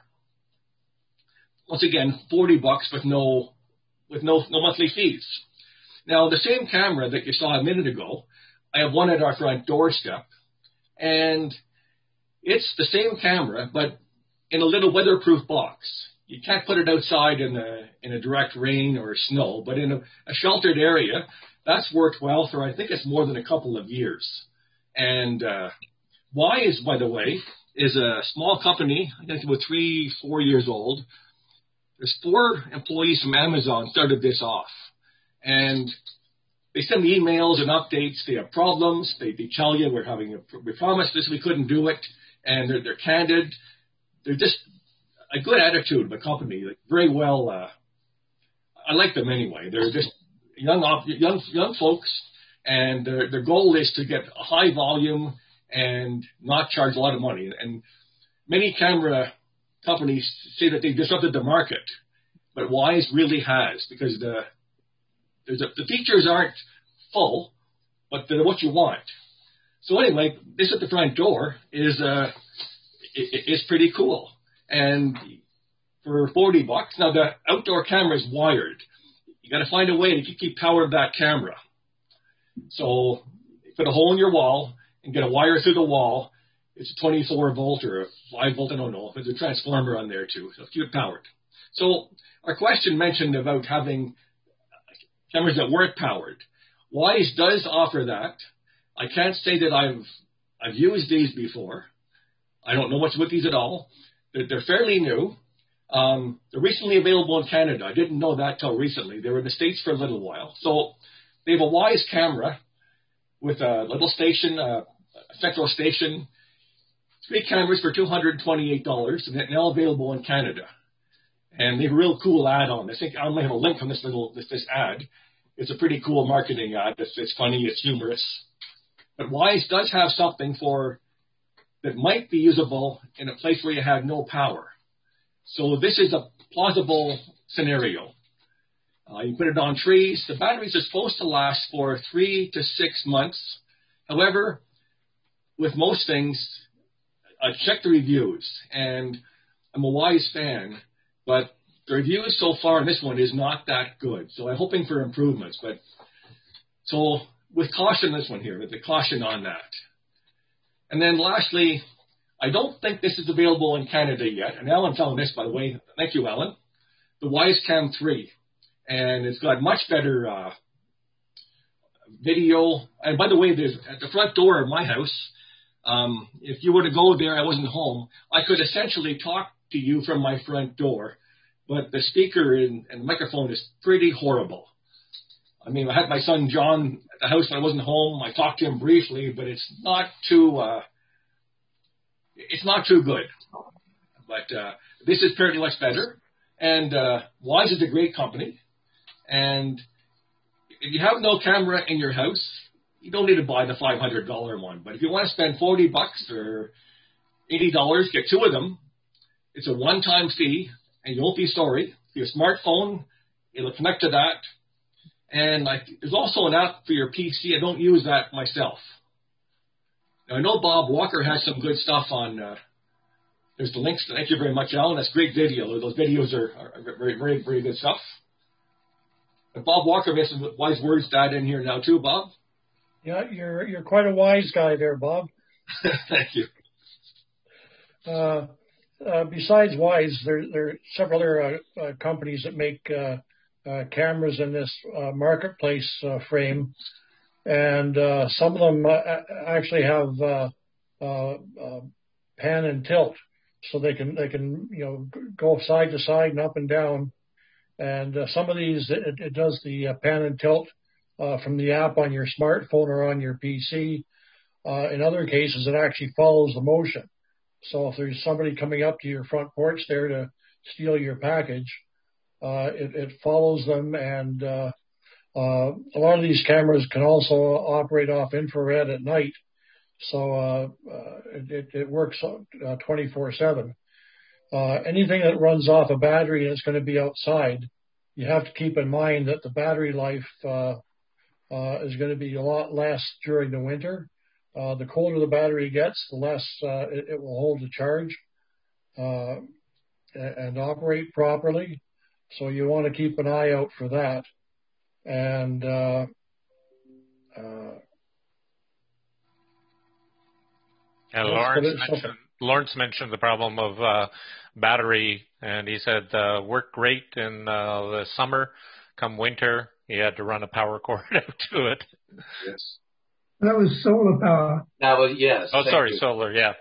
Once again, forty bucks with no with no no monthly fees. Now, the same camera that you saw a minute ago, I have one at our front doorstep, and it's the same camera, but in a little weatherproof box. You can't put it outside in a in a direct rain or snow, but in a, a sheltered area, that's worked well for I think it's more than a couple of years. And uh, Wyze, by the way, is a small company. I think about three, four years old. There's four employees from Amazon started this off. And they send me emails and updates. They have problems. They, they tell you we're having a, we promised this, we couldn't do it. And they're, they're candid. They're just a good attitude of a company. Like very well, uh, I like them anyway. They're just young, young, young folks. And their, their goal is to get a high volume and not charge a lot of money. And many camera companies say that they disrupted the market, but Wyze really has, because the there's a, the features aren't full, but they're what you want. So anyway, this at the front door is uh, is pretty cool. And for forty bucks, now the outdoor camera is wired. You got to find a way to keep power of that camera. So put a hole in your wall and get a wire through the wall. It's a twenty-four volt or a five volt, I don't know. There's a transformer on there too, so keep it powered. So our question mentioned about having cameras that weren't powered. Wyze does offer that. I can't say that I've I've used these before. I don't know much about these at all. They're, they're fairly new. Um, they're recently available in Canada. I didn't know that till recently. They were in the States for a little while. So they have a Wyze camera with a little station, a central station. three cameras for two hundred twenty-eight dollars, and now available in Canada. And they have a real cool ad on this. I think I might have a link on this little this, this ad. It's a pretty cool marketing ad. It's, it's funny, it's humorous. But Wyze does have something for that might be usable in a place where you have no power. So this is a plausible scenario. Uh, you put it on trees. The batteries are supposed to last for three to six months. However, with most things, I check the reviews, and I'm a Wyze fan, but the reviews so far on this one is not that good. So I'm hoping for improvements. But so with caution, this one here, with the caution on that. And then lastly, I don't think this is available in Canada yet. And Alan found this, by the way. Thank you, Alan. The WyzeCam three. And it's got much better uh, video. And by the way, there's at the front door of my house, um, if you were to go there, I wasn't home, I could essentially talk to you from my front door. But the speaker and, and the microphone is pretty horrible. I mean, I had my son John at the house when I wasn't home. I talked to him briefly, but it's not too, uh, it's not too good. But uh, this is apparently much better. And uh, Wyze is a great company. And if you have no camera in your house, you don't need to buy the five hundred dollars one. But if you want to spend forty bucks or eighty dollars, get two of them. It's a one-time fee, and you won't be sorry. Your smartphone, it'll connect to that. And I, there's also an app for your P C. I don't use that myself. Now, I know Bob Walker has some good stuff on. Uh, there's the links. Thank you very much, Alan. That's great video. Those videos are, are very, very, very good stuff. And Bob Walker has some wise words to add in here now too, Bob. Yeah, you're you're quite a wise guy there, Bob. Thank you. Uh, uh, besides Wyze, there there are several other uh, uh, companies that make uh, uh, cameras in this uh, marketplace uh, frame, and uh, some of them uh, actually have uh, uh, uh, pan and tilt, so they can they can you know go side to side and up and down. And uh, some of these it, it does the uh, pan and tilt uh, from the app on your smartphone or on your P C. Uh, in other cases, it actually follows the motion. So if there's somebody coming up to your front porch there to steal your package, uh, it, it follows them. And uh, uh, a lot of these cameras can also operate off infrared at night. So uh, uh, it, it works uh, twenty-four seven. Uh, anything that runs off a battery and it's going to be outside, you have to keep in mind that the battery life uh, uh, is going to be a lot less during the winter. Uh, the colder the battery gets, the less uh, it, it will hold the charge uh, and operate properly. So you want to keep an eye out for that. And uh, uh, and Lawrence mentioned, Lawrence mentioned the problem of uh, battery, and he said uh, worked great in uh, the summer. Come winter, he had to run a power cord out to it. Yes. That was solar power. That was, yes. Oh, sorry, you. solar, yeah.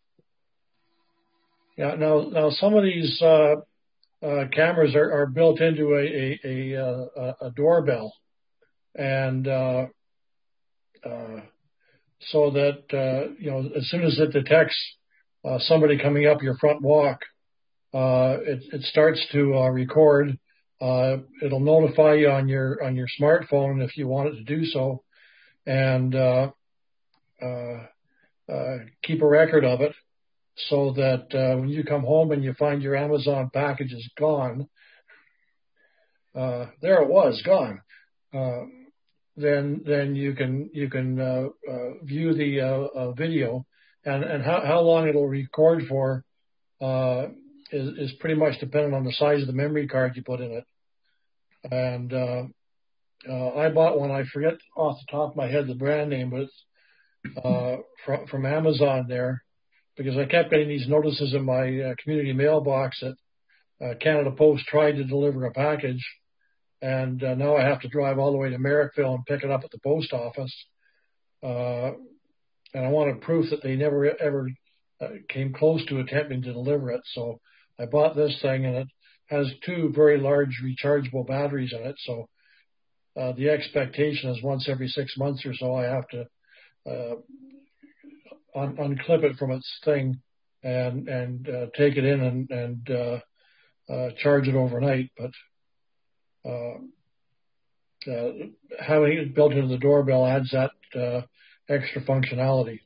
Yeah, now, now some of these uh, uh, cameras are, are built into a, a, a, a, a doorbell. And uh, uh, so that, uh, you know, as soon as it detects uh, somebody coming up your front walk, uh, it, it starts to uh, record. Uh, it'll notify you on your on your smartphone if you want it to do so. And uh, uh, uh, keep a record of it so that uh, when you come home and you find your Amazon package is gone, uh, there it was, gone. Uh, then then you can you can uh, uh, view the uh, uh, video, and and how, how long it'll record for uh, is is pretty much dependent on the size of the memory card you put in it. And uh, Uh, I bought one. I forget off the top of my head the brand name, but it's uh, from, from Amazon there, because I kept getting these notices in my uh, community mailbox that uh, Canada Post tried to deliver a package, and uh, now I have to drive all the way to Merrickville and pick it up at the post office. Uh, and I wanted proof that they never ever uh, came close to attempting to deliver it. So I bought this thing, and it has two very large rechargeable batteries in it. So Uh, the expectation is once every six months or so, I have to uh, un- unclip it from its thing and and uh, take it in and, and uh, uh, charge it overnight. But uh, uh, having it built into the doorbell adds that uh, extra functionality.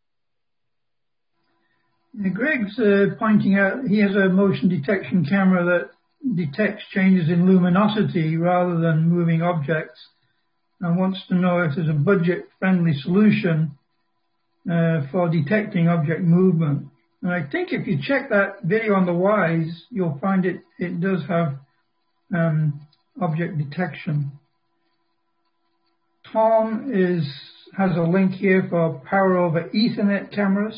Greg's uh, pointing out he has a motion detection camera that detects changes in luminosity rather than moving objects, and wants to know if there's a budget-friendly solution uh, for detecting object movement. And I think if you check that video on the Wyze, you'll find it, it does have um, object detection. Tom is has a link here for power over Ethernet cameras.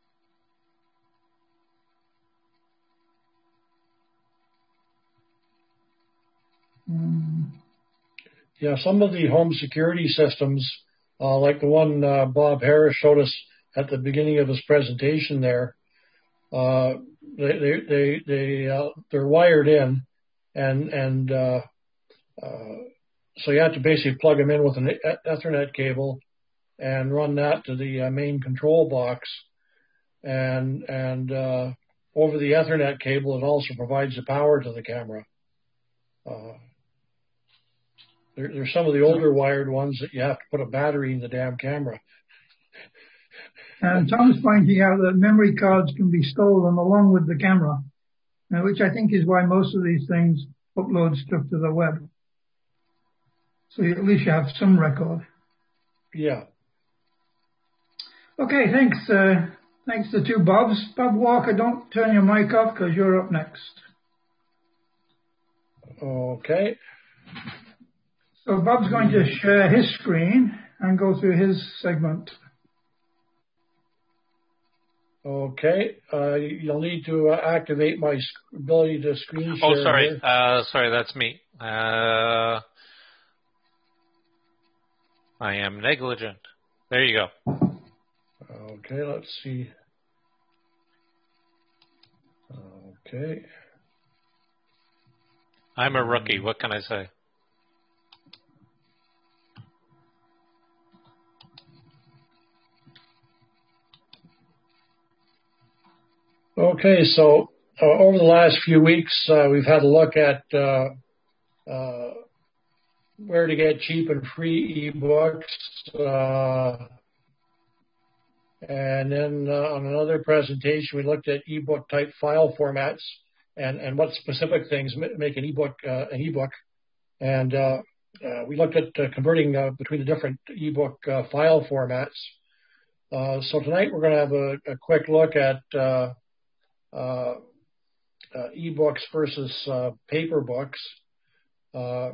Yeah, some of the home security systems, uh, like the one uh, Bob Harris showed us at the beginning of his presentation there, uh, they they they, they uh, they're wired in, and and uh, uh, so you have to basically plug them in with an Ethernet cable and run that to the uh, main control box, and and uh, over the Ethernet cable it also provides the power to the camera. Uh, there, there's some of the older wired ones that you have to put a battery in the damn camera. And Tom's pointing out that memory cards can be stolen along with the camera, uh, which I think is why most of these things upload stuff to the web. So you, at least you have some record. Yeah. Okay, thanks. Uh, thanks to two Bobs. Bob Walker, don't turn your mic off because you're up next. Okay. So Bob's going to share his screen and go through his segment. Okay. Uh, you'll need to uh, activate my sc- ability to screen share. Oh, sorry. Uh, sorry, that's me. Uh, I am negligent. There you go. Okay, let's see. Okay. I'm a rookie. What can I say? Okay, so uh, over the last few weeks, uh, we've had a look at uh, uh, where to get cheap and free ebooks. Uh, and then uh, on another presentation, we looked at ebook type file formats and, and what specific things make an ebook uh, an ebook. And uh, uh, we looked at uh, converting uh, between the different ebook uh, file formats. Uh, so tonight we're going to have a, a quick look at uh, uh, uh, ebooks versus uh, paper books. Uh,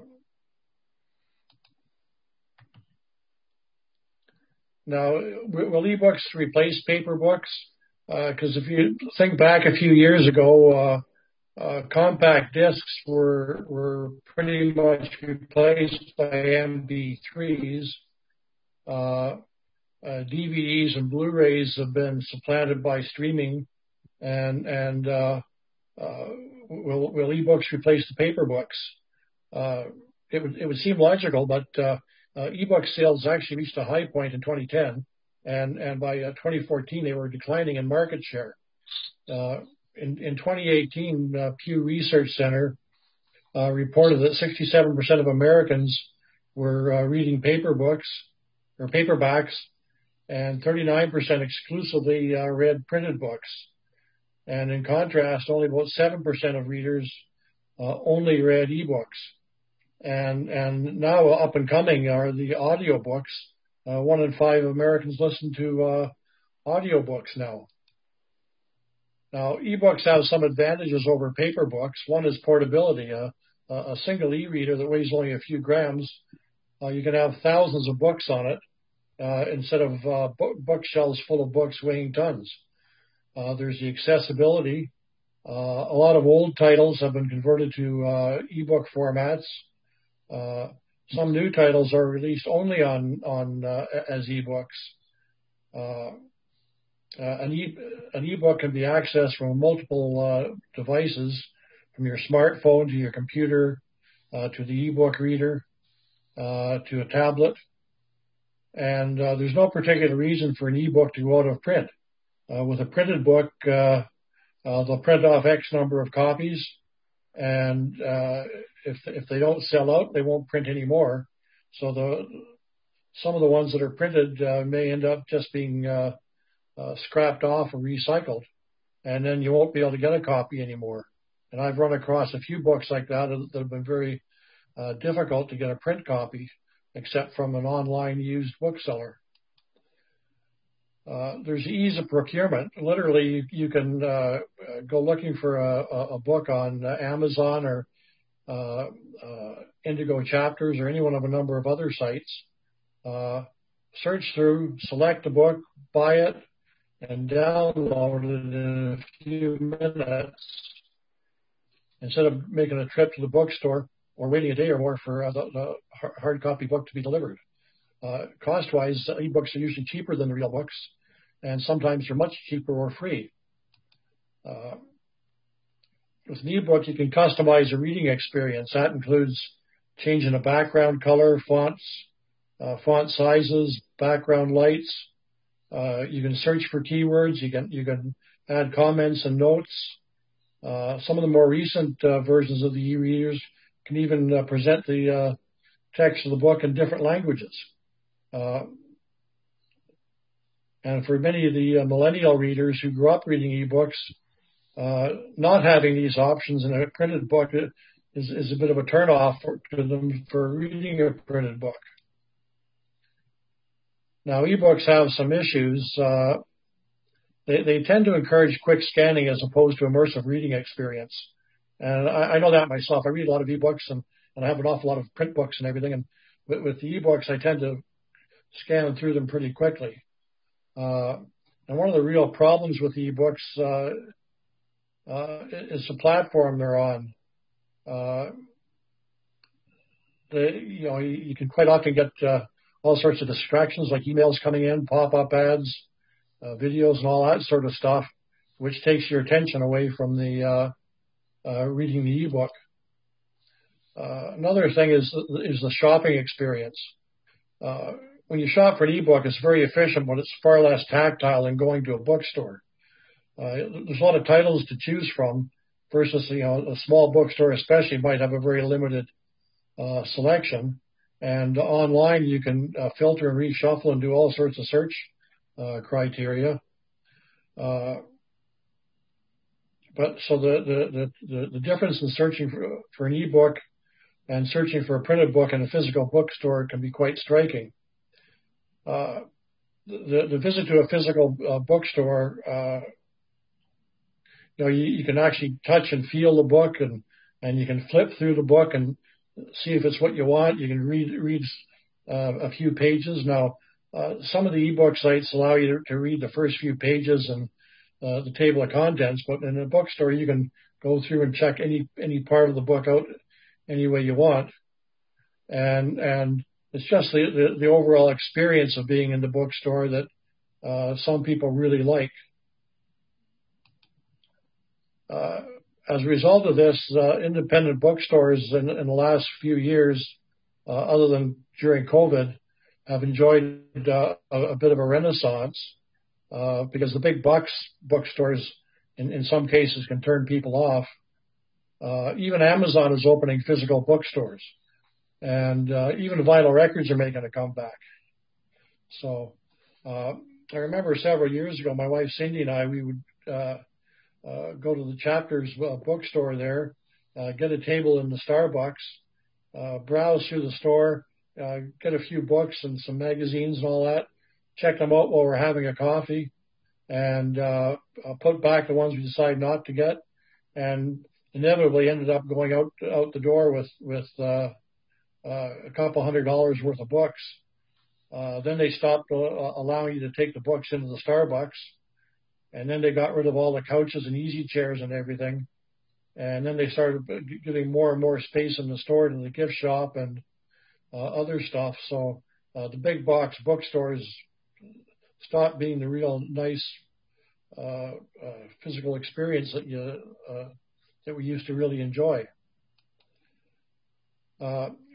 now, will ebooks replace paper books? Because uh, if you think back a few years ago, uh, Uh, compact discs were were pretty much replaced by M P threes. Uh, uh, D V Ds and Blu-rays have been supplanted by streaming, and and uh, uh, will will ebooks replace the paper books? Uh, it would it would seem logical, but uh, uh, ebook sales actually reached a high point in twenty ten, and and by uh, twenty fourteen they were declining in market share. Uh, In, in twenty eighteen, uh, Pew Research Center uh, reported that sixty-seven percent of Americans were uh, reading paper books or paperbacks, and thirty-nine percent exclusively uh, read printed books. And in contrast, only about seven percent of readers uh, only read ebooks. And and now up and coming are the audiobooks. Uh, one in five Americans listen to uh, audiobooks now. Now, ebooks have some advantages over paper books. One is portability. Uh, a single e-reader that weighs only a few grams, uh, you can have thousands of books on it uh, instead of uh, book- bookshelves full of books weighing tons. Uh, there's the accessibility. Uh, a lot of old titles have been converted to uh, ebook formats. Uh, some new titles are released only on on uh, as ebooks. Uh, Uh, an, e- an ebook can be accessed from multiple uh, devices, from your smartphone to your computer, uh, to the ebook reader, uh, to a tablet. and uh, there's no particular reason for an ebook to go out of print. Uh, with a printed book, uh, uh, they'll print off X number of copies, and uh, if if they don't sell out, they won't print any more. So the some of the ones that are printed uh, may end up just being uh, uh, scrapped off or recycled, and then you won't be able to get a copy anymore. And I've run across a few books like that that have been very uh, difficult to get a print copy, except from an online used bookseller. Uh, there's ease of procurement. Literally, you, you can uh, go looking for a, a book on Amazon or uh, uh, Indigo Chapters or any one of a number of other sites. Uh, search through, select a book, buy it, and download it in a few minutes instead of making a trip to the bookstore or waiting a day or more for uh, the, the hard copy book to be delivered. Uh, cost-wise, ebooks are usually cheaper than the real books, and sometimes they're much cheaper or free. Uh, with an ebook, you can customize a reading experience. That includes changing the background color, fonts, uh, font sizes, background lights. Uh, you can search for keywords. You can you can add comments and notes. Uh, some of the more recent uh, versions of the e-readers can even uh, present the uh, text of the book in different languages. Uh, and for many of the uh, millennial readers who grew up reading ebooks, uh, not having these options in a printed book is, is a bit of a turnoff for, to them for reading a printed book. Now, ebooks have some issues. Uh, they, they tend to encourage quick scanning as opposed to immersive reading experience. And I, I know that myself. I read a lot of ebooks, and, and I have an awful lot of print books and everything. And with, with the ebooks, I tend to scan through them pretty quickly. Uh, and one of the real problems with the ebooks uh, uh, is the platform they're on. Uh, they, you know, you, you can quite often get uh, all sorts of distractions like emails coming in, pop-up ads, uh, videos, and all that sort of stuff, which takes your attention away from the uh, uh, reading the ebook. Uh, another thing is is the shopping experience. Uh, when you shop for an ebook, it's very efficient, but it's far less tactile than going to a bookstore. Uh, there's a lot of titles to choose from versus, you know, a small bookstore especially might have a very limited uh, selection. And online, you can uh, filter and reshuffle and do all sorts of search uh, criteria. Uh, but so the, the, the, the difference in searching for, for an ebook and searching for a printed book in a physical bookstore can be quite striking. Uh, the, the visit to a physical uh, bookstore, uh, you know, you, you can actually touch and feel the book, and, and you can flip through the book and see if it's what you want. You can read read uh, a few pages. Now, uh, some of the ebook sites allow you to, to read the first few pages and uh, the table of contents, but in a bookstore, you can go through and check any any part of the book out any way you want. And and it's just the, the, the overall experience of being in the bookstore that uh, some people really like. Uh, as a result of this, uh, independent bookstores in, in the last few years, uh, other than during COVID, have enjoyed uh, a, a bit of a renaissance uh, because the big box bookstores, in, in some cases, can turn people off. Uh, even Amazon is opening physical bookstores, and uh, even vinyl records are making a comeback. So uh, I remember several years ago, my wife Cindy and I, we would uh, uh, go to the Chapters uh, bookstore there, uh, get a table in the Starbucks, uh, browse through the store, uh, get a few books and some magazines and all that, check them out while we're having a coffee, and uh, put back the ones we decide not to get, and inevitably ended up going out out the door with with uh, uh, a couple hundred dollars worth of books. Uh, then they stopped uh, allowing you to take the books into the Starbucks, and then they got rid of all the couches and easy chairs and everything. And then they started giving more and more space in the store to the gift shop and uh, other stuff. So uh, the big box bookstores stopped being the real nice uh, uh, physical experience that you uh, that we used to really enjoy. Uh,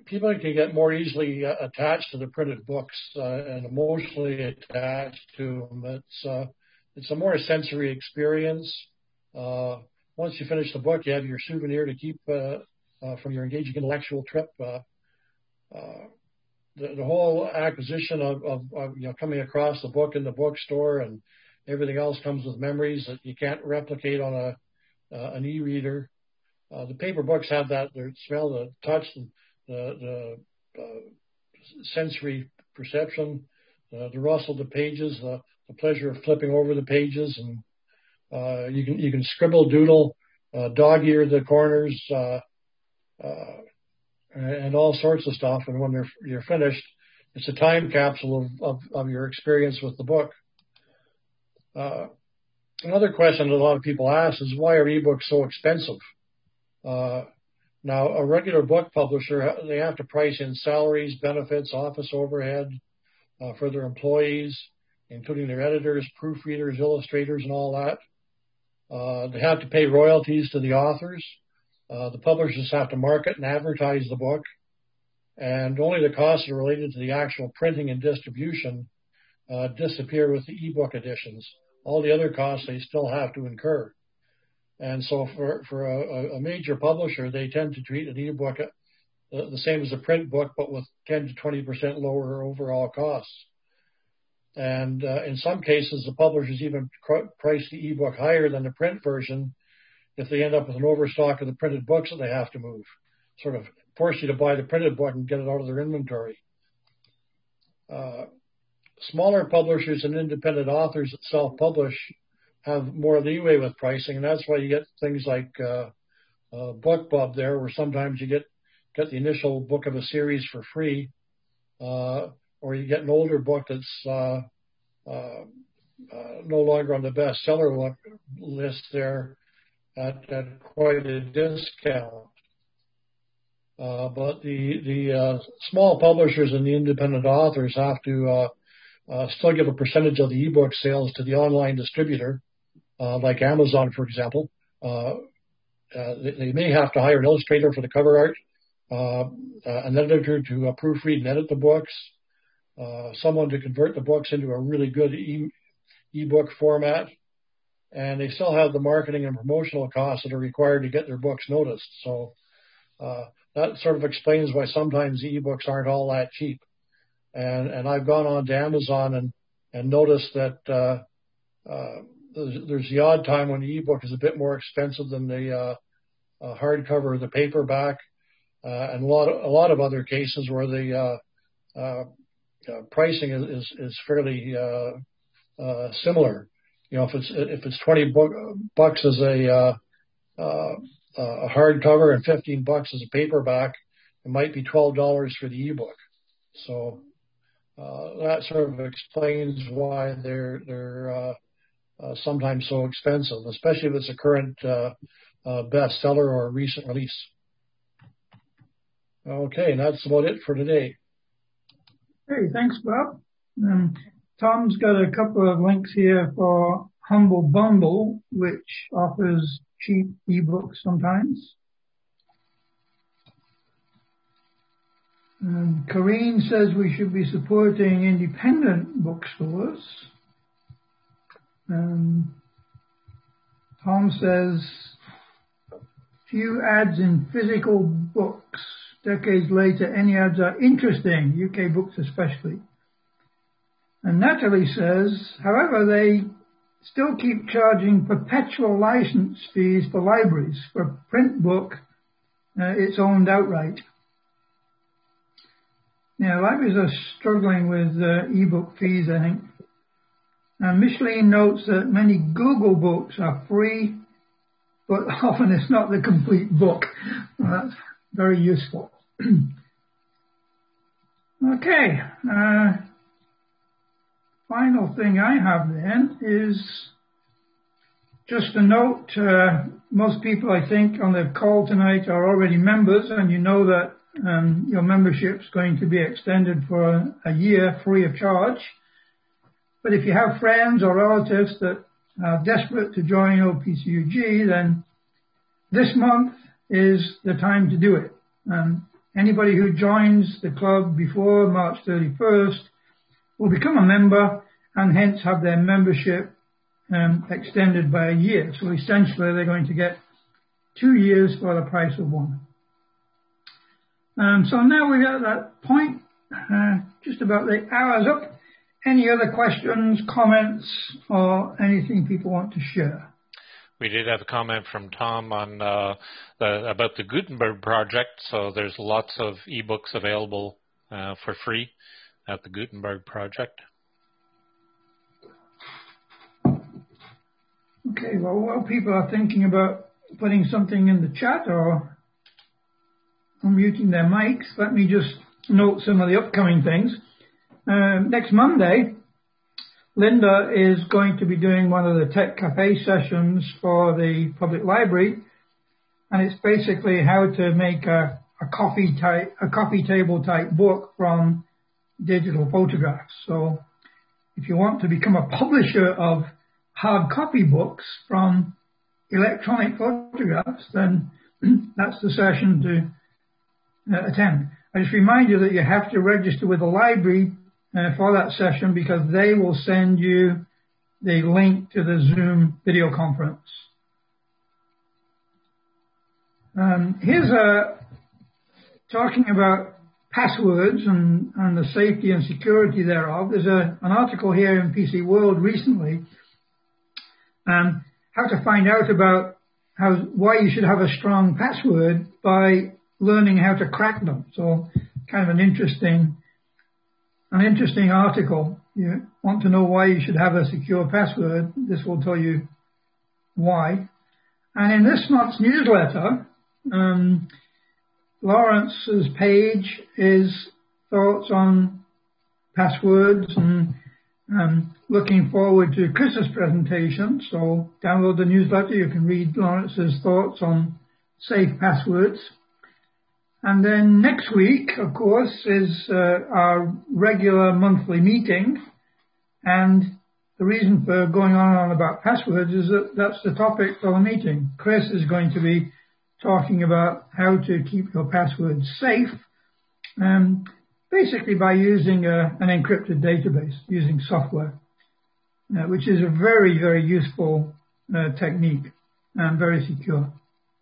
people can get more easily uh, attached to the printed books uh, and emotionally attached to them. It's uh, it's a more sensory experience. Uh, once you finish the book, you have your souvenir to keep uh, uh, from your engaging intellectual trip. Uh, uh, the, the whole acquisition of, of, of you know coming across the book in the bookstore and everything else comes with memories that you can't replicate on a uh, an e-reader. Uh, the paper books have that, the smell, the touch, and the, the uh, sensory perception, uh, the rustle of the pages, the, the pleasure of flipping over the pages, and uh, you can you can scribble, doodle, uh, dog-ear the corners, uh, uh, and all sorts of stuff. And when you're you're finished, it's a time capsule of of, of your experience with the book. Uh, another question that a lot of people ask is, why are ebooks so expensive? Uh, now, a regular book publisher, they have to price in salaries, benefits, office overhead uh, for their employees, including their editors, proofreaders, illustrators, and all that. Uh, they have to pay royalties to the authors. Uh, the publishers have to market and advertise the book. And only the costs related to the actual printing and distribution uh, disappear with the ebook editions. All the other costs they still have to incur. And so for, for a, a major publisher, they tend to treat an ebook uh, the same as a print book, but with ten to twenty percent lower overall costs. And uh, in some cases, the publishers even cr- price the ebook higher than the print version if they end up with an overstock of the printed books that they have to move. Sort of force you to buy the printed book and get it out of their inventory. Uh, smaller publishers and independent authors that self-publish have more leeway with pricing, and that's why you get things like uh, uh, BookBub there, where sometimes you get, get the initial book of a series for free, uh, or you get an older book that's uh, uh, uh, no longer on the bestseller list there at, at quite a discount. Uh, but the the uh, small publishers and the independent authors have to uh, uh, still give a percentage of the ebook sales to the online distributor. Uh, like Amazon, for example. Uh, uh, they, they may have to hire an illustrator for the cover art, uh, uh, an editor to uh, proofread and edit the books, uh, someone to convert the books into a really good e- ebook format, and they still have the marketing and promotional costs that are required to get their books noticed. So uh, that sort of explains why sometimes the ebooks aren't all that cheap. And, and I've gone on to Amazon and, and noticed that uh, uh, there's the odd time when the ebook is a bit more expensive than the uh, uh, hardcover or the paperback, uh, and a lot of, a lot of other cases where the uh, uh, uh, pricing is, is, is fairly uh, uh, similar. You know, if it's if it's twenty bucks as a uh, uh, a hardcover and fifteen bucks as a paperback, it might be twelve dollars for the ebook. So uh, that sort of explains why they're they're uh, Uh, sometimes so expensive, especially if it's a current uh, uh, bestseller or a recent release. Okay, and that's about it for today. Hey, thanks, Bob. Um, Tom's got a couple of links here for Humble Bundle, which offers cheap ebooks sometimes. Um, Corrine says we should be supporting independent bookstores. Um, Tom says, few ads in physical books. Decades later, any ads are interesting, U K books especially. And Natalie says, however, they still keep charging perpetual license fees for libraries. For a print book, uh, it's owned outright. Yeah, libraries are struggling with uh, e-book fees, I think. And Micheline notes that many Google books are free, but often it's not the complete book. Well, that's very useful. Okay. Uh, final thing I have then is just a note. Uh, most people, I think, on the call tonight are already members, and you know that um, your membership's going to be extended for a year free of charge. But if you have friends or relatives that are desperate to join O P C U G, then this month is the time to do it. Um, anybody who joins the club before March thirty-first will become a member and hence have their membership um, extended by a year. So essentially they're going to get two years for the price of one. Um, so now we're at that point, uh, just about the hour's up. Any other questions, comments, or anything people want to share? We did have a comment from Tom on uh, the, about the Gutenberg project. So there's lots of ebooks available uh, for free at the Gutenberg project. Okay, well, while people are thinking about putting something in the chat or unmuting their mics, let me just note some of the upcoming things. Uh, next Monday, Linda is going to be doing one of the Tech Cafe sessions for the public library, and it's basically how to make a, a coffee type, a coffee table type book from digital photographs. So, if you want to become a publisher of hard copy books from electronic photographs, then that's the session to uh, attend. I just remind you that you have to register with the library uh, for that session because they will send you the link to the Zoom video conference. Um, here's a talking about passwords and, and the safety and security thereof. There's a, an article here in P C World recently, um, how to find out about how why you should have a strong password by learning how to crack them. So kind of an interesting, an interesting article. You want to know why you should have a secure password. This will tell you why. And in this month's newsletter, um, Lawrence's page is thoughts on passwords and um, looking forward to Chris's presentation. So download the newsletter. You can read Lawrence's thoughts on safe passwords. And then next week, of course, is uh, our regular monthly meeting. And the reason for going on and on about passwords is that that's the topic for the meeting. Chris is going to be talking about how to keep your passwords safe, um, basically by using a, an encrypted database, using software, uh, which is a very, very useful uh, technique and very secure.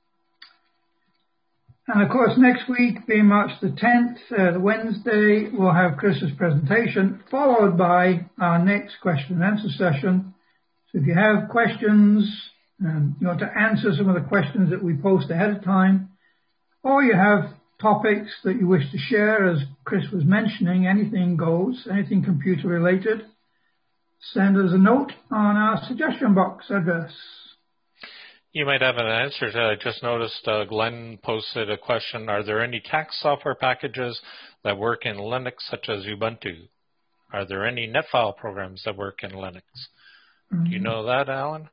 And of course, next week, being March the tenth, uh, the Wednesday, we'll have Chris's presentation, followed by our next question and answer session. So if you have questions, um, you want to answer some of the questions that we post ahead of time, or you have topics that you wish to share, as Chris was mentioning, anything goes, anything computer related, send us a note on our suggestion box address. You might have an answer to, I just noticed uh, Glenn posted a question, are there any tax software packages that work in Linux such as Ubuntu? Are there any netfile programs that work in Linux? Mm-hmm. Do you know that, Alan?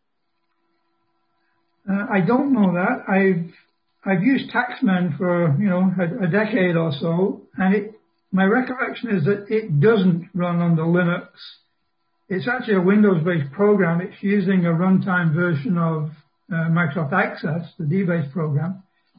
Uh, I don't know that. I've I've used Taxman for, you know, a, a decade or so, and it, my recollection is that it doesn't run on the Linux. It's actually a Windows-based program. It's using a runtime version of Uh, Microsoft Access, the D-Base program.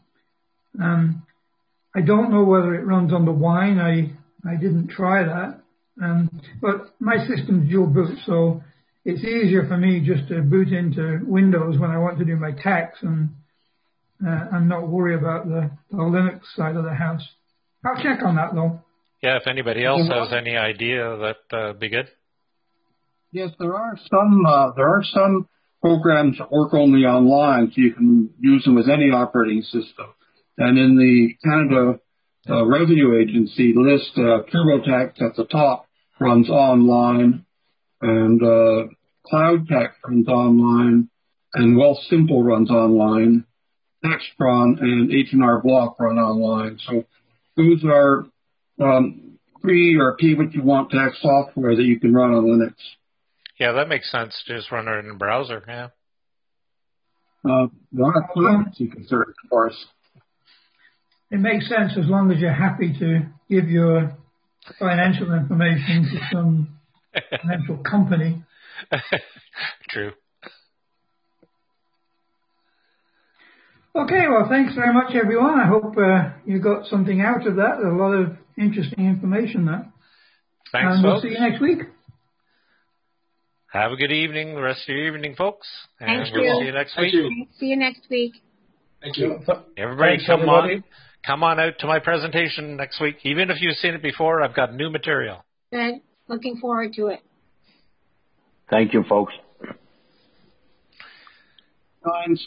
Um, I don't know whether it runs on the Wine. I I didn't try that. Um, but my system's dual boot, so it's easier for me just to boot into Windows when I want to do my tax and uh, and not worry about the, the Linux side of the house. I'll check on that though. Yeah, if anybody else has any idea, that'd uh, be good. Yes, there are some. Uh, there are some. programs that work only online, so you can use them with any operating system. And in the Canada uh, Revenue Agency list, uh, TurboTax at the top runs online, and uh, CloudTax runs online, and Wealthsimple runs online, Taxtron and H and R Block run online. So those are um, free or pay what you want tax software that you can run on Linux. Yeah, that makes sense. Just run it in a browser, yeah. Uh, there are plans you can search for us. It makes sense as long as you're happy to give your financial information to some financial company. True. Okay, well, thanks very much, everyone. I hope uh, you got something out of that. A lot of interesting information there. Thanks, and we'll folks. see you next week. Have a good evening, the rest of your evening, folks. And Thank we'll you. see you next Thank week. you. See you next week. Thank you. Everybody, Thanks, come everybody. on, come on out to my presentation next week. Even if you've seen it before, I've got new material. Good. Looking forward to it. Thank you, folks. Times